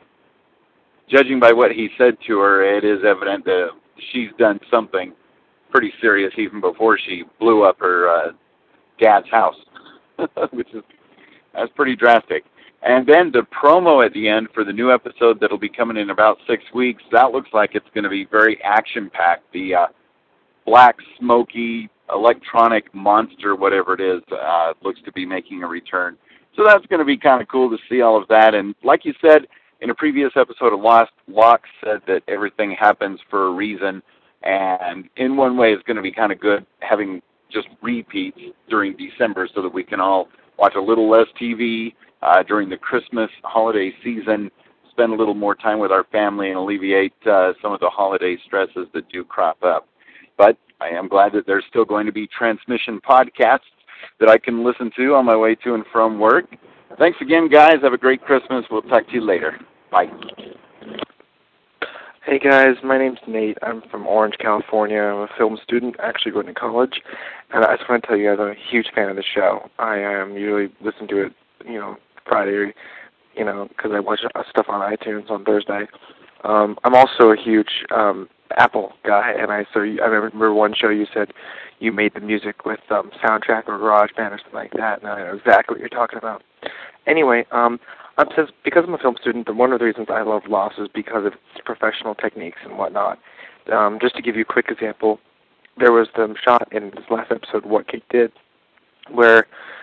judging by what he said to her, it is evident that she's done something pretty serious even before she blew up her uh, dad's house, which is that's pretty drastic. And then the promo at the end for the new episode that'll be coming in about six weeks, that looks like it's going to be very action-packed. The uh, black, smoky, electronic monster, whatever it is, uh, looks to be making a return. So that's going to be kind of cool to see all of that. And like you said, in a previous episode of Lost, Locke said that everything happens for a reason. And in one way, it's going to be kind of good having just repeats during December so that we can all watch a little less T V uh, during the Christmas holiday season, spend a little more time with our family, and alleviate uh, some of the holiday stresses that do crop up. But I am glad that there's still going to be transmission podcasts that I can listen to on my way to and from work. Thanks again, guys. Have a great Christmas. We'll talk to you later. Bye. Hey, guys. My name's Nate. I'm from Orange, California. I'm a film student, actually going to college. And I just want to tell you guys I'm a huge fan of the show. I um, usually listen to it, you know, Friday, you know, because I watch stuff on iTunes on Thursday. Um, I'm also a huge um, Apple guy, and I so you, I remember one show you said you made the music with um, Soundtrack or GarageBand or something like that, and I know exactly what you're talking about. Anyway, um, I'm just, because I'm a film student, and one of the reasons I love Lost is because of its professional techniques and whatnot. Um, just to give you a quick example, there was the shot in this last episode, What Kate Did, where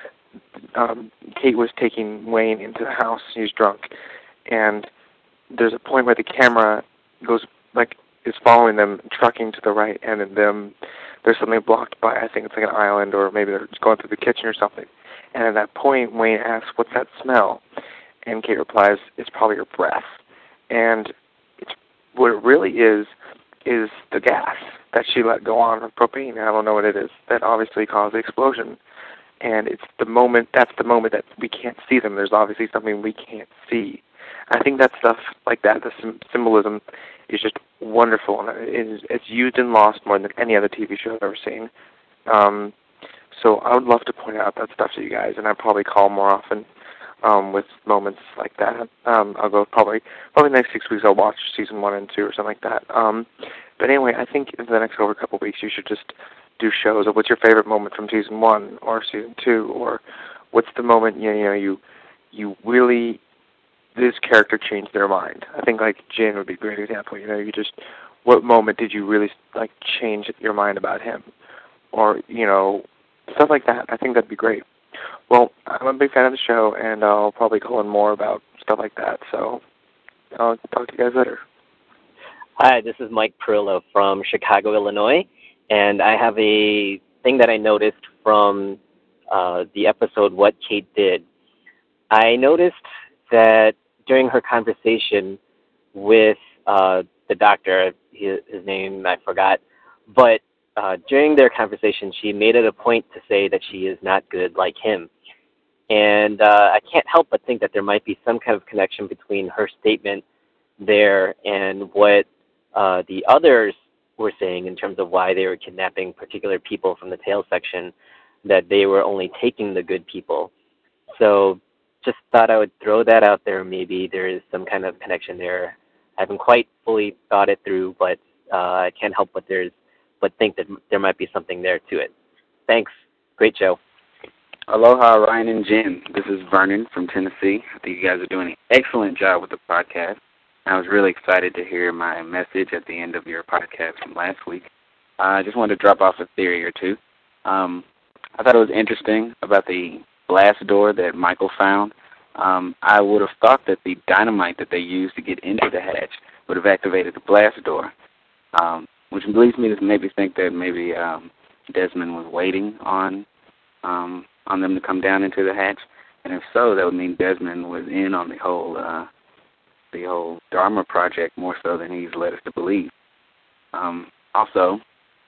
um, Kate was taking Wayne into the house. He's drunk, and there's a point where the camera goes, like, is following them, trucking to the right, and then there's something blocked by, I think it's like an island, or maybe they're just going through the kitchen or something. And at that point, Wayne asks, "What's that smell?" And Kate replies, "It's probably your breath." And it's what it really is, is the gas that she let go on of propane. I don't know what it is that obviously caused the explosion. And it's the moment, that's the moment that we can't see them. There's obviously something we can't see. I think that stuff like that, the sim- symbolism, is just wonderful, and it is, it's used in Lost more than any other T V show I've ever seen. Um, so I would love to point out that stuff to you guys, and I'd probably call more often um, with moments like that. Um, I'll go probably probably the next six weeks. I'll watch season one and two or something like that. Um, but anyway, I think in the next over a couple of weeks, you should just do shows of what's your favorite moment from season one or season two, or what's the moment you know you you really. This character changed their mind. I think like Jin would be a great example. You know, you just, what moment did you really like change your mind about him, or you know, stuff like that. I think that'd be great. Well, I'm a big fan of the show, and I'll probably call in more about stuff like that. So I'll talk to you guys later. Hi, this is Mike Perillo from Chicago, Illinois, and I have a thing that I noticed from uh, the episode What Kate Did. I noticed that during her conversation with uh, the doctor, his, his name I forgot, but uh, during their conversation, she made it a point to say that she is not good like him. And uh, I can't help but think that there might be some kind of connection between her statement there and what uh, the others were saying in terms of why they were kidnapping particular people from the tail section, that they were only taking the good people. So just thought I would throw that out there. Maybe there is some kind of connection there. I haven't quite fully thought it through, but uh, I can't help but there's but think that there might be something there to it. Thanks. Great show. Aloha, Ryan and Jen. This is Vernon from Tennessee. I think you guys are doing an excellent job with the podcast. I was really excited to hear my message at the end of your podcast from last week. I just wanted to drop off a theory or two. Um, I thought it was interesting about the blast door that Michael found. Um, I would have thought that the dynamite that they used to get into the hatch would have activated the blast door, um, which leads me to maybe think that maybe um, Desmond was waiting on um, on them to come down into the hatch, and if so, that would mean Desmond was in on the whole uh, the whole Dharma project more so than he's led us to believe. Um, also,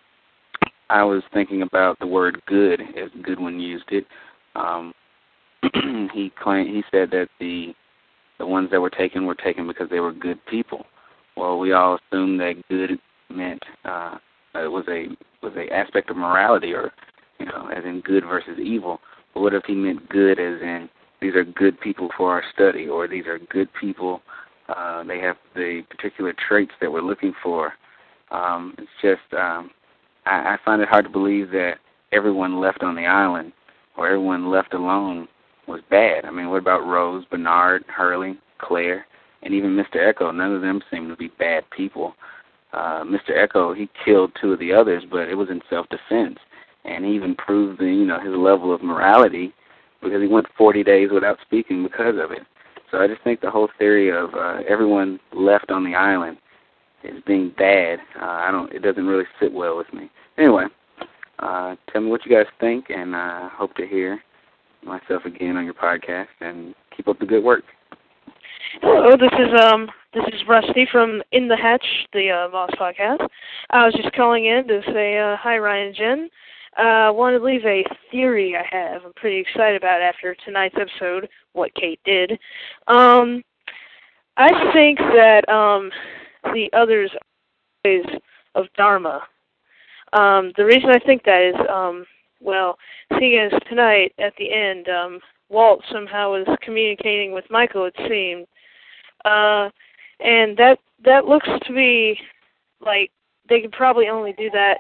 I was thinking about the word "good" as Goodwin used it. Um, he claimed he said that the the ones that were taken were taken because they were good people. Well, we all assumed that good meant uh, it was a was a aspect of morality, or you know, as in good versus evil. But what if he meant good as in these are good people for our study, or these are good people, uh, they have the particular traits that we're looking for? Um, it's just, um, I, I find it hard to believe that everyone left on the island or everyone left alone was bad. I mean, what about Rose, Bernard, Hurley, Claire, and even Mister Echo? None of them seem to be bad people. Uh, Mister Echo, he killed two of the others, but it was in self-defense. And he even proved the, you know, his level of morality because he went forty days without speaking because of it. So I just think the whole theory of uh, everyone left on the island is being bad, uh, I don't. It doesn't really sit well with me. Anyway, uh, tell me what you guys think, and I uh, hope to hear myself again on your podcast. And keep up the good work. Hello, this is um this is Rusty from In the Hatch, the uh, Lost podcast. I was just calling in to say uh, hi, Ryan and Jen. I uh, want to leave a theory I have. I'm pretty excited about after tonight's episode, what Kate did. Um, I think that um, the others are ways of Dharma. Um, the reason I think that is, um, well, seeing as tonight at the end, um, Walt somehow was communicating with Michael, it seemed. Uh, and that that looks to be like they could probably only do that.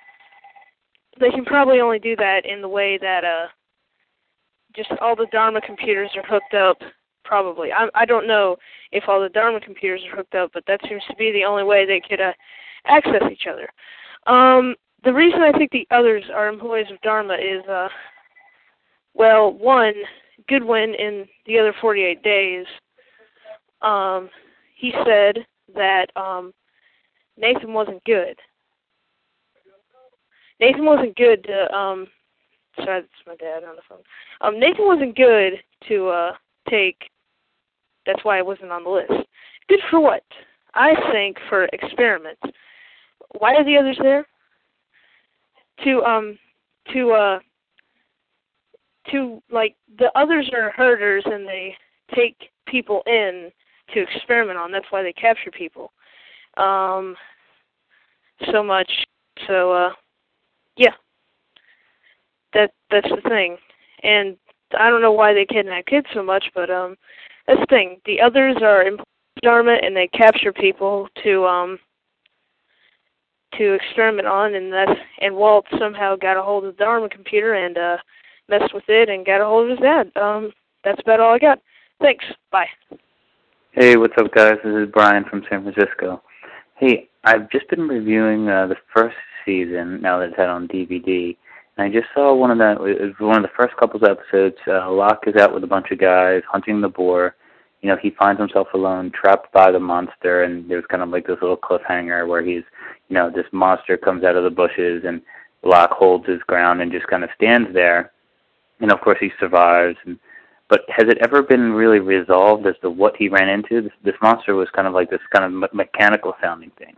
They can probably only do that in the way that uh, just all the Dharma computers are hooked up. Probably, I I don't know if all the Dharma computers are hooked up, but that seems to be the only way they could uh, access each other. Um, the reason I think the others are employees of Dharma is, uh, well, one, Goodwin in the other forty-eight days. Um, he said that um, Nathan wasn't good. Nathan wasn't good to, um, sorry, that's my dad on the phone. Um, Nathan wasn't good to uh, take, that's why it wasn't on the list. Good for what? I think for experiments. Why are the others there? To, um, to, uh, to, like, the others are herders and they take people in to experiment on. That's why they capture people. Um, so much. So, uh, yeah. That that's the thing. And I don't know why they kidnap kids so much, but, um, that's the thing. The others are in Dharma and they capture people to, um, to experiment on, and that's, and Walt somehow got a hold of the Dharma computer and, uh, messed with it and got a hold of his dad. Um, that's about all I got. Thanks. Bye. Hey, what's up, guys? This is Brian from San Francisco. Hey, I've just been reviewing uh, the first season, now that it's out on D V D, and I just saw one of the, it was one of the first couple of episodes. Uh, Locke is out with a bunch of guys hunting the boar. You know, he finds himself alone, trapped by the monster, and there's kind of like this little cliffhanger where he's, you know, this monster comes out of the bushes, and Locke holds his ground and just kind of stands there. And, of course, he survives. And But has it ever been really resolved as to what he ran into? This, this monster was kind of like this kind of me- mechanical sounding thing.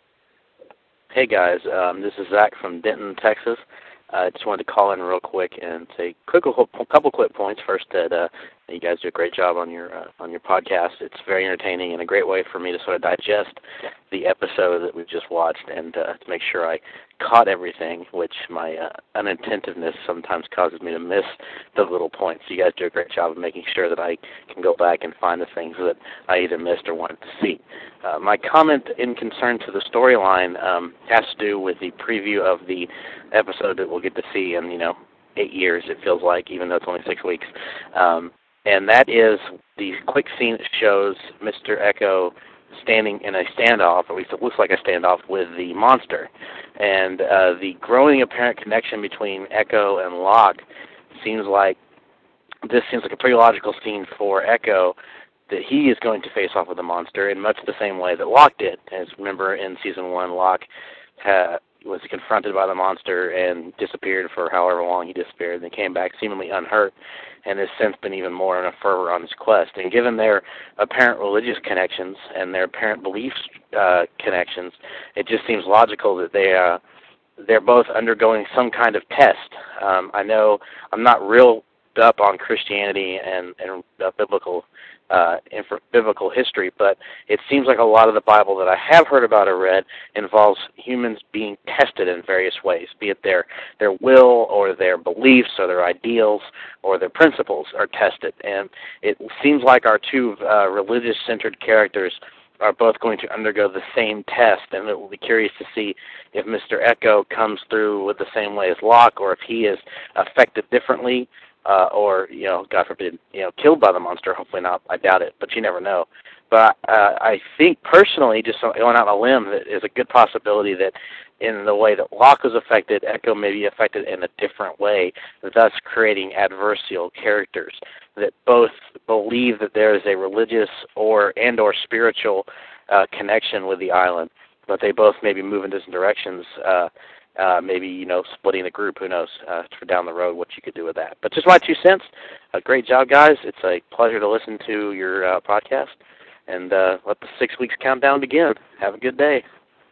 Hey guys, um, this is Zach from Denton, Texas. I uh, just wanted to call in real quick and say quick, a couple quick points. First, that uh, you guys do a great job on your uh, on your podcast. It's very entertaining and a great way for me to sort of digest the episode that we've just watched and uh, to make sure I caught everything, which my uh, unattentiveness sometimes causes me to miss the little points. You guys do a great job of making sure that I can go back and find the things that I either missed or wanted to see. Uh, my comment in concern to the storyline um, has to do with the preview of the episode that we'll get to see in, you know, eight years, it feels like, even though it's only six weeks. Um, and that is the quick scene that shows Mister Echo standing in a standoff, at least it looks like a standoff, with the monster. And uh, the growing apparent connection between Echo and Locke seems like, this seems like a pretty logical scene for Echo, that he is going to face off with the monster in much the same way that Locke did. As remember in season one, Locke ha- was confronted by the monster and disappeared for however long he disappeared, and then came back seemingly unhurt, and has since been even more in a fervor on his quest. And given their apparent religious connections and their apparent belief uh, connections, it just seems logical that they uh, they're both undergoing some kind of test. Um, I know I'm not real up on Christianity and, and uh, biblical uh, inf- biblical history, but it seems like a lot of the Bible that I have heard about or read involves humans being tested in various ways, be it their their will or their beliefs or their ideals or their principles are tested. And it seems like our two uh, religious-centered characters are both going to undergo the same test, and it will be curious to see if Mister Echo comes through with the same way as Locke, or if he is affected differently, uh, or, you know, God forbid, you know, killed by the monster. Hopefully not. I doubt it, but you never know. But uh, I think personally, just going out on a limb, that is a good possibility that in the way that Locke was affected, Echo may be affected in a different way, thus creating adversarial characters that both believe that there is a religious or and or spiritual uh, connection with the island, but they both maybe move in different directions, uh, uh, maybe, you know, splitting the group, who knows, uh, for down the road what you could do with that. But just my two cents. Uh, great job, guys. It's a pleasure to listen to your uh, podcast, and uh, let the six weeks countdown begin. Have a good day.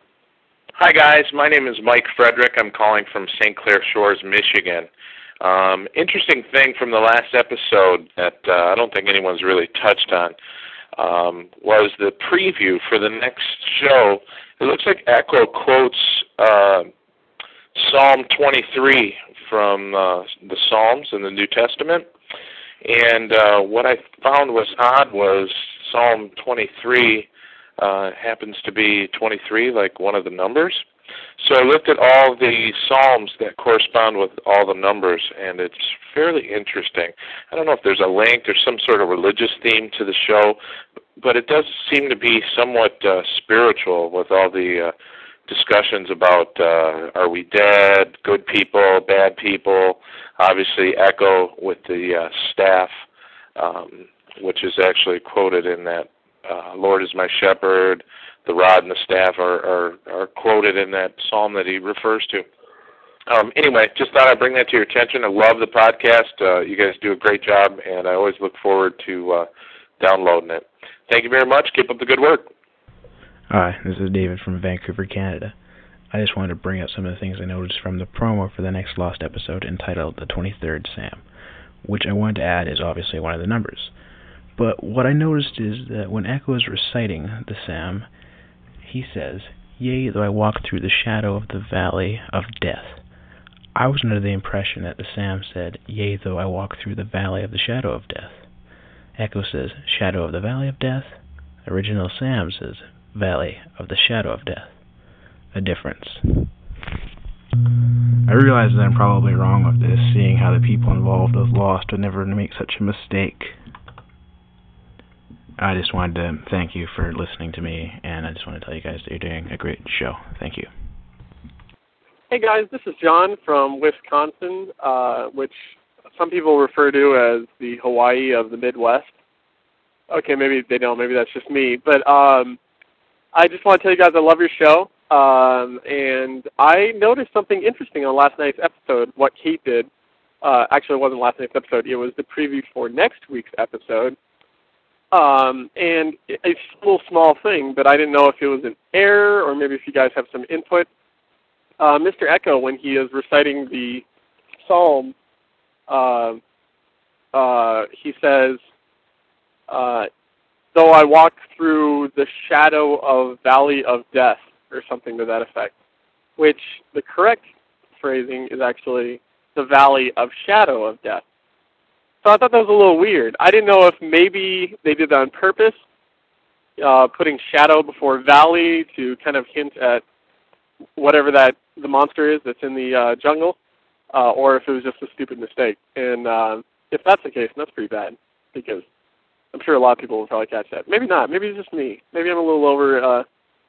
Hi, guys. My name is Mike Frederick. I'm calling from Saint Clair Shores, Michigan. Um, interesting thing from the last episode that uh, I don't think anyone's really touched on um, was the preview for the next show. It looks like Echo quotes uh, Psalm twenty-three from uh, the Psalms in the New Testament. And uh, what I found was odd was Psalm twenty-three uh, happens to be twenty-three, like one of the numbers. So I looked at all the Psalms that correspond with all the numbers, and it's fairly interesting. I don't know if there's a link or some sort of religious theme to the show, but it does seem to be somewhat uh, spiritual with all the uh, discussions about uh, are we dead, good people, bad people, obviously Echo with the uh, staff, um, which is actually quoted in that uh, Lord is my shepherd, the rod and the staff are, are, are quoted in that psalm that he refers to. Um, anyway, just thought I'd bring that to your attention. I love the podcast. Uh, you guys do a great job, and I always look forward to uh, downloading it. Thank you very much. Keep up the good work. Hi, this is David from Vancouver, Canada. I just wanted to bring up some of the things I noticed from the promo for the next Lost episode entitled The twenty-third Sam, which I wanted to add is obviously one of the numbers. But what I noticed is that when Echo is reciting the Sam, he says, "Yea, though I walk through the shadow of the valley of death." I was under the impression that the Sam said, "Yea, though I walk through the valley of the shadow of death." Echo says, "Shadow of the valley of death." Original Sam says, "Valley of the shadow of death." A difference. I realize that I'm probably wrong with this, seeing how the people involved with Lost would never make such a mistake. I just wanted to thank you for listening to me, and I just want to tell you guys that you're doing a great show. Thank you. Hey guys, this is John from Wisconsin, uh, which some people refer to as the Hawaii of the Midwest. Okay, maybe they don't. Maybe that's just me. But um, I just want to tell you guys I love your show. Um, and I noticed something interesting on last night's episode, what Kate did. uh, actually, it wasn't last night's episode. It was the preview for next week's episode. Um, and it's a little small thing, but I didn't know if it was an error or maybe if you guys have some input. Uh, Mister Echo, when he is reciting the psalm, uh, uh, he says, uh, though I walk through the shadow of valley of death, or something to that effect, which the correct phrasing is actually the valley of shadow of death. So I thought that was a little weird. I didn't know if maybe they did that on purpose, uh, putting shadow before valley to kind of hint at whatever that the monster is that's in the uh, jungle, uh, or if it was just a stupid mistake. And uh, if that's the case, then that's pretty bad, because I'm sure a lot of people will probably catch that. Maybe not. Maybe it's just me. Maybe I'm a little over, uh,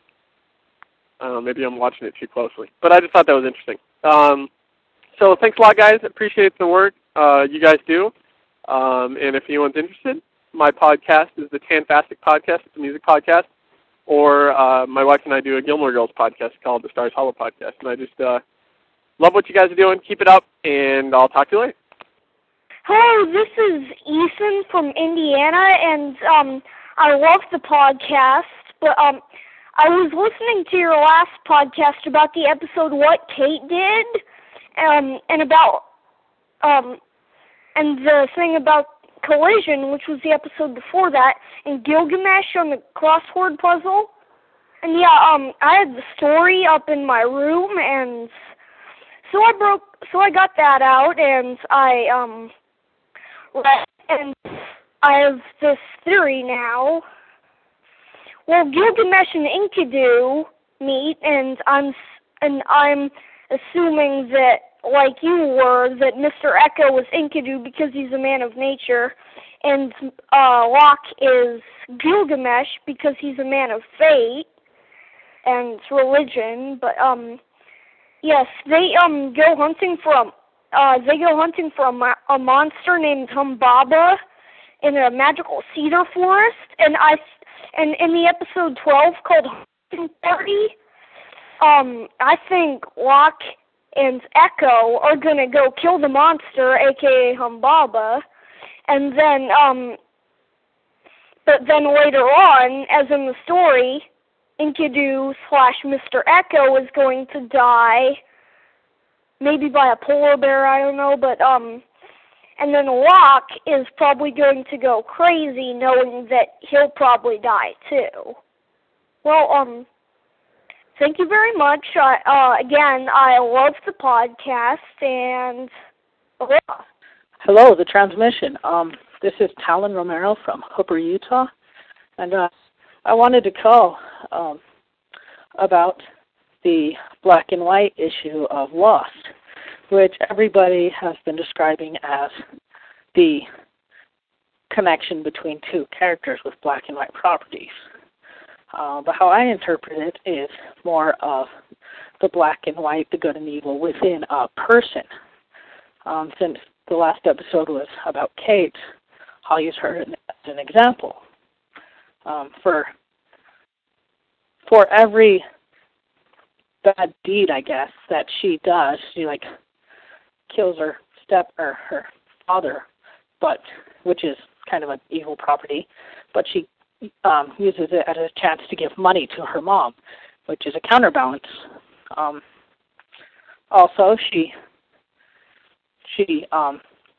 I don't know, maybe I'm watching it too closely. But I just thought that was interesting. Um, so thanks a lot, guys. Appreciate the work uh, you guys do. Um, and if anyone's interested, my podcast is the Tantastic Podcast. It's a music podcast. Or uh, my wife and I do a Gilmore Girls podcast called the Stars Hollow Podcast. And I just uh, love what you guys are doing. Keep it up, and I'll talk to you later. Hello, this is Ethan from Indiana, and um, I love the podcast. But um, I was listening to your last podcast about the episode What Kate Did, um, and about um, and the thing about Collision, which was the episode before that, and Gilgamesh on the crossword puzzle. And yeah, um, I had the story up in my room, and so I broke, so I got that out, and I um, read, and I have this theory now. Well, Gilgamesh and Enkidu meet, and I'm and I'm assuming that, like you were, that Mister Echo was Enkidu because he's a man of nature, and uh, Locke is Gilgamesh because he's a man of fate and religion. But um, yes, they um go hunting for a uh, they go hunting for a, mo- a monster named Humbaba in a magical cedar forest, and I and in the episode twelve called Hunting Party, um, I think Locke and Echo are gonna go kill the monster, aka Humbaba, and then um but then later on, as in the story, Enkidu slash Mister Echo is going to die, maybe by a polar bear, I don't know, but um and then Locke is probably going to go crazy knowing that he'll probably die too. Well, um thank you very much. I, uh, again, I love the podcast, and uh, hello, the transmission. Um, this is Talon Romero from Hooper, Utah, and uh, I wanted to call um, about the black and white issue of Lost, which everybody has been describing as the connection between two characters with black and white properties. Uh, but how I interpret it is more of the black and white, the good and evil within a person. Um, since the last episode was about Kate, I'll use her as an example. Um, for for every bad deed, I guess, that she does, she like kills her step or her father, but which is kind of an evil property, but she Um, uses it as a chance to give money to her mom, which is a counterbalance. Um, also, she she um,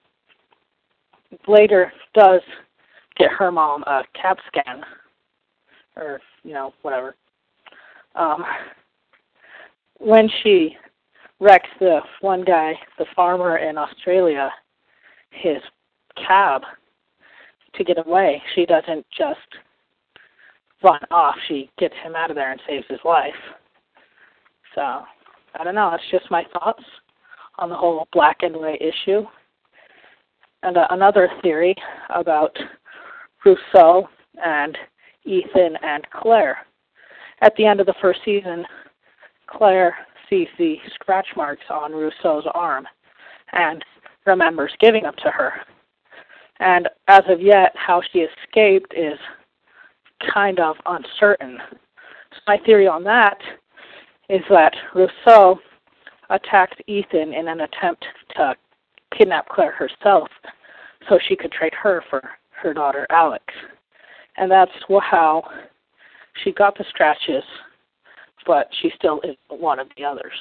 later does get her mom a CAT scan, or you know whatever. Um, when she wrecks the one guy, the farmer in Australia, his cab to get away, she doesn't just run off. She gets him out of there and saves his life. So, I don't know. That's just my thoughts on the whole black and white issue. And uh, another theory about Rousseau and Ethan and Claire. At the end of the first season, Claire sees the scratch marks on Rousseau's arm and remembers giving them to her. And as of yet, how she escaped is kind of uncertain. So my theory on that is that Rousseau attacked Ethan in an attempt to kidnap Claire herself so she could trade her for her daughter Alex. And that's wh- how she got the scratches, but she still is one of the others.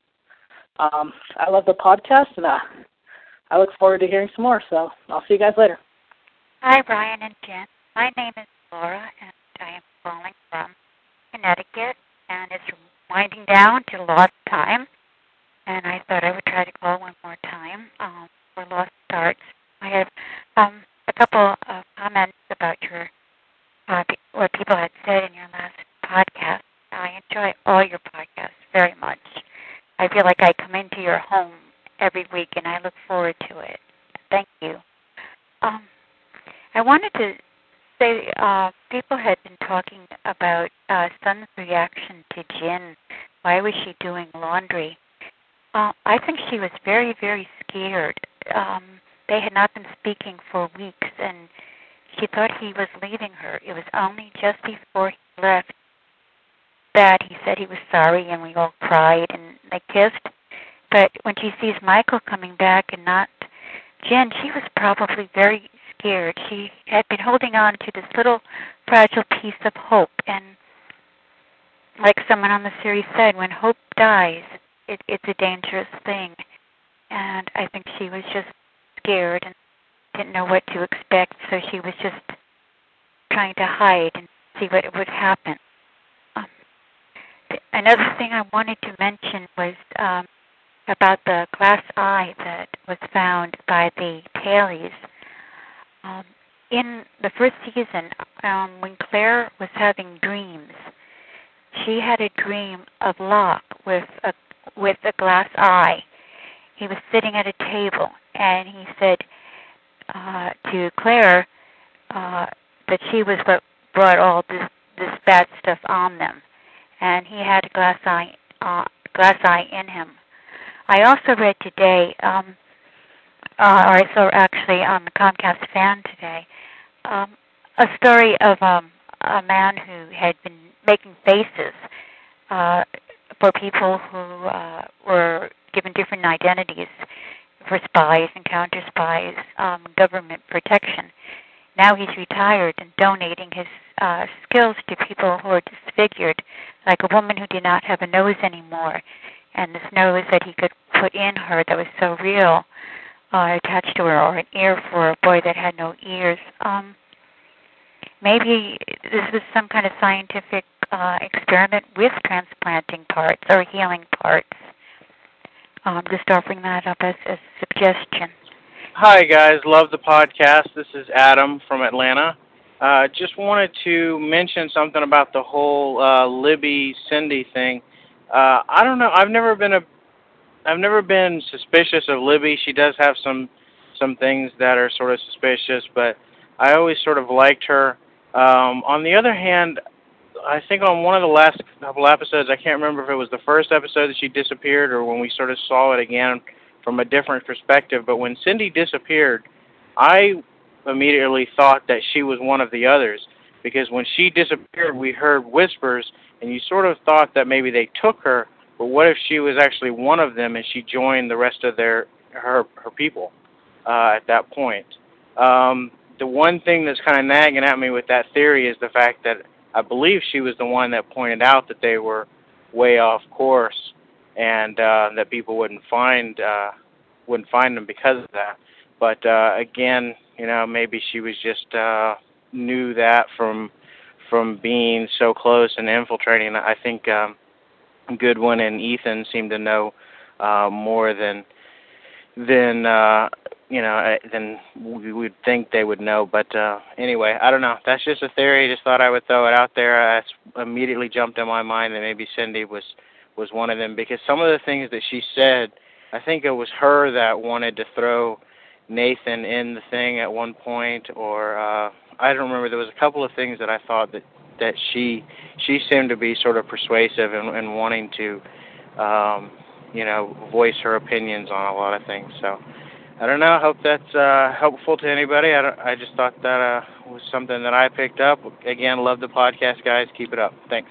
Um, I love the podcast, and uh, I look forward to hearing some more, so I'll see you guys later. Hi, Brian and Jen. My name is Laura, and I am calling from Connecticut, and it's winding down to Lost Time, and I thought I would try to call one more time um, for Lost Starts. I have um, a couple of comments about your uh, what people had said in your last podcast. I enjoy all your podcasts very much. I feel like I come into your home every week, and I look forward to it. Thank you. Um, I wanted to say uh, people had been talking about uh, Sun's reaction to Jin. Why was she doing laundry? Uh, I think she was very, very scared. Um, they had not been speaking for weeks, and she thought he was leaving her. It was only just before he left that he said he was sorry, and we all cried and they kissed. But when she sees Michael coming back and not Jen, she was probably very scared. She had been holding on to this little fragile piece of hope, and like someone on the series said, when hope dies, it, it's a dangerous thing. And I think she was just scared and didn't know what to expect, so she was just trying to hide and see what would happen. Um, th- another thing I wanted to mention was um, about the glass eye that was found by the Paleys. Um, in the first season, um, when Claire was having dreams, she had a dream of Locke with a with a glass eye. He was sitting at a table, and he said uh, to Claire uh, that she was what brought all this this bad stuff on them, and he had a glass eye uh, glass eye in him. I also read today, um, uh, or I saw actually on the Comcast Fan today, um, a story of um, a man who had been making faces uh, for people who uh, were given different identities for spies and counter spies, um, government protection. Now he's retired and donating his uh, skills to people who are disfigured, like a woman who did not have a nose anymore, and this nose that he could put in her that was so real uh, attached to her, or an ear for a boy that had no ears. Um, maybe this was some kind of scientific uh, experiment with transplanting parts or healing parts. Um, just offering that up as a suggestion. Hi, guys. Love the podcast. This is Adam from Atlanta. Uh, just wanted to mention something about the whole uh, Libby Cindy thing. Uh, I don't know. I've never been a, I've never been suspicious of Libby. She does have some, some things that are sort of suspicious, but I always sort of liked her. Um, on the other hand, I think on one of the last couple episodes, I can't remember if it was the first episode that she disappeared or when we sort of saw it again from a different perspective, but when Cindy disappeared, I immediately thought that she was one of the others, because when she disappeared, we heard whispers, and you sort of thought that maybe they took her, but what if she was actually one of them and she joined the rest of their her her people uh, at that point? Um, the one thing that's kind of nagging at me with that theory is the fact that I believe she was the one that pointed out that they were way off course, and uh, that people wouldn't find uh, wouldn't find them because of that. But uh, again, you know, maybe she was just uh, knew that from from being so close and infiltrating. I think um, Goodwin and Ethan seem to know uh, more than than uh, you know than we would think they would know. But uh, anyway, I don't know. That's just a theory. Just thought I would throw it out there. I immediately jumped in my mind that maybe Cindy was was one of them, because some of the things that she said, I think it was her that wanted to throw Nathan in the thing at one point, or uh, I don't remember. There was a couple of things that I thought that, that she she seemed to be sort of persuasive and, and wanting to, um, you know, voice her opinions on a lot of things. So I don't know. I hope that's uh, helpful to anybody. I, don't, I just thought that uh, was something that I picked up. Again, love the podcast, guys. Keep it up. Thanks.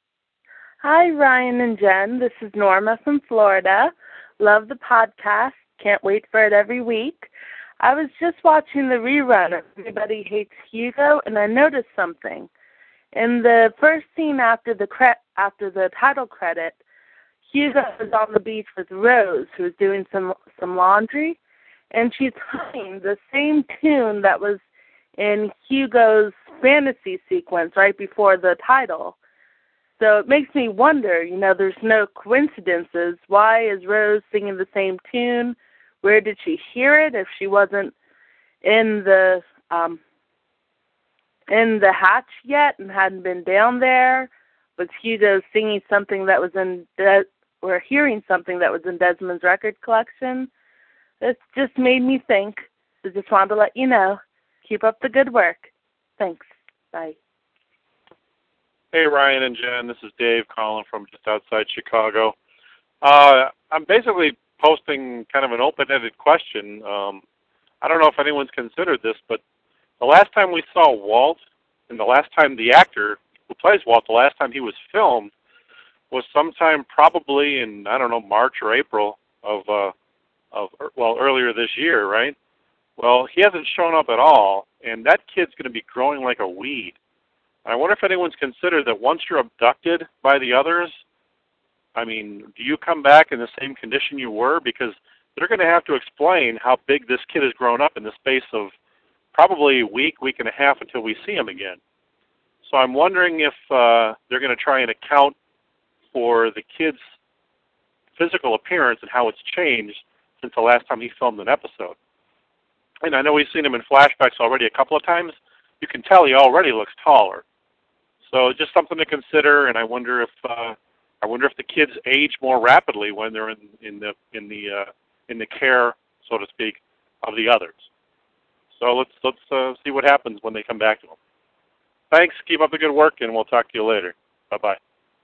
Hi, Ryan and Jen. This is Norma from Florida. Love the podcast. Can't wait for it every week. I was just watching the rerun of Everybody Hates Hugo, and I noticed something. In the first scene after the cre- after the title credit, Hugo is on the beach with Rose, who is doing some some laundry, and she's humming the same tune that was in Hugo's fantasy sequence right before the title. So it makes me wonder, you know, there's no coincidences. Why is Rose singing the same tune? Where did she hear it if she wasn't in the um, in the hatch yet and hadn't been down there? Was Hugo singing something that was in De- or hearing something that was in Desmond's record collection? This just made me think. So just wanted to let you know. Keep up the good work. Thanks. Bye. Hey, Ryan and Jen. This is Dave calling from just outside Chicago. Uh, I'm basically posting kind of an open-ended question. Um, I don't know if anyone's considered this, but the last time we saw Walt, and the last time the actor who plays Walt, the last time he was filmed, was sometime probably in, I don't know, March or April of, uh, of well, earlier this year, right? Well, he hasn't shown up at all, and that kid's going to be growing like a weed. I wonder if anyone's considered that once you're abducted by the others, I mean, do you come back in the same condition you were? Because they're going to have to explain how big this kid has grown up in the space of probably a week, week and a half until we see him again. So I'm wondering if uh, they're going to try and account for the kid's physical appearance and how it's changed since the last time he filmed an episode. And I know we've seen him in flashbacks already a couple of times. You can tell he already looks taller. So just something to consider, and I wonder if uh, I wonder if the kids age more rapidly when they're in, in the in the uh, in the care, so to speak, of the others. So let's let's uh, see what happens when they come back to them. Thanks. Keep up the good work, and we'll talk to you later. Bye bye.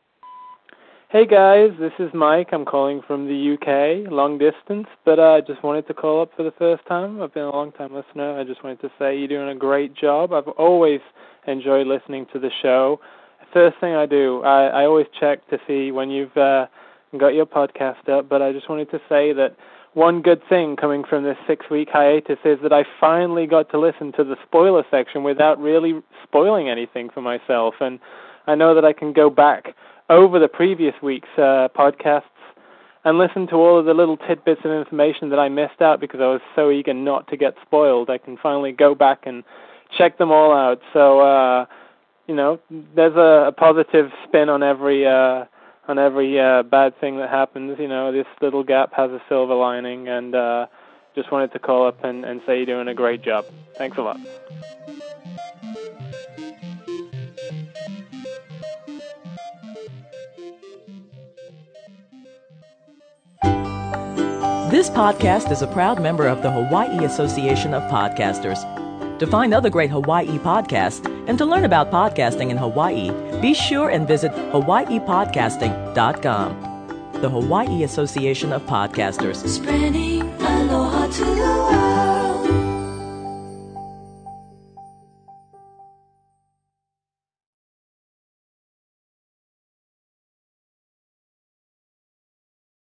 Hey guys, this is Mike. I'm calling from the U K, long distance, but I uh, just wanted to call up for the first time. I've been a long-time listener. I just wanted to say you're doing a great job. I've always enjoyed listening to the show. First thing I do, I, I always check to see when you've uh, got your podcast up, but I just wanted to say that one good thing coming from this six-week hiatus is that I finally got to listen to the spoiler section without really spoiling anything for myself, and I know that I can go back over the previous week's uh, podcasts and listen to all of the little tidbits of information that I missed out because I was so eager not to get spoiled. I can finally go back and check them all out. So, uh, you know, there's a, a positive spin on every uh, on every uh, bad thing that happens. You know, this little gap has a silver lining, and uh, just wanted to call up and, and say you're doing a great job. Thanks a lot. This podcast is a proud member of the Hawaii Association of Podcasters. To find other great Hawaii podcasts and to learn about podcasting in Hawaii, be sure and visit hawaii podcasting dot com. The Hawaii Association of Podcasters. Spreading aloha to the world.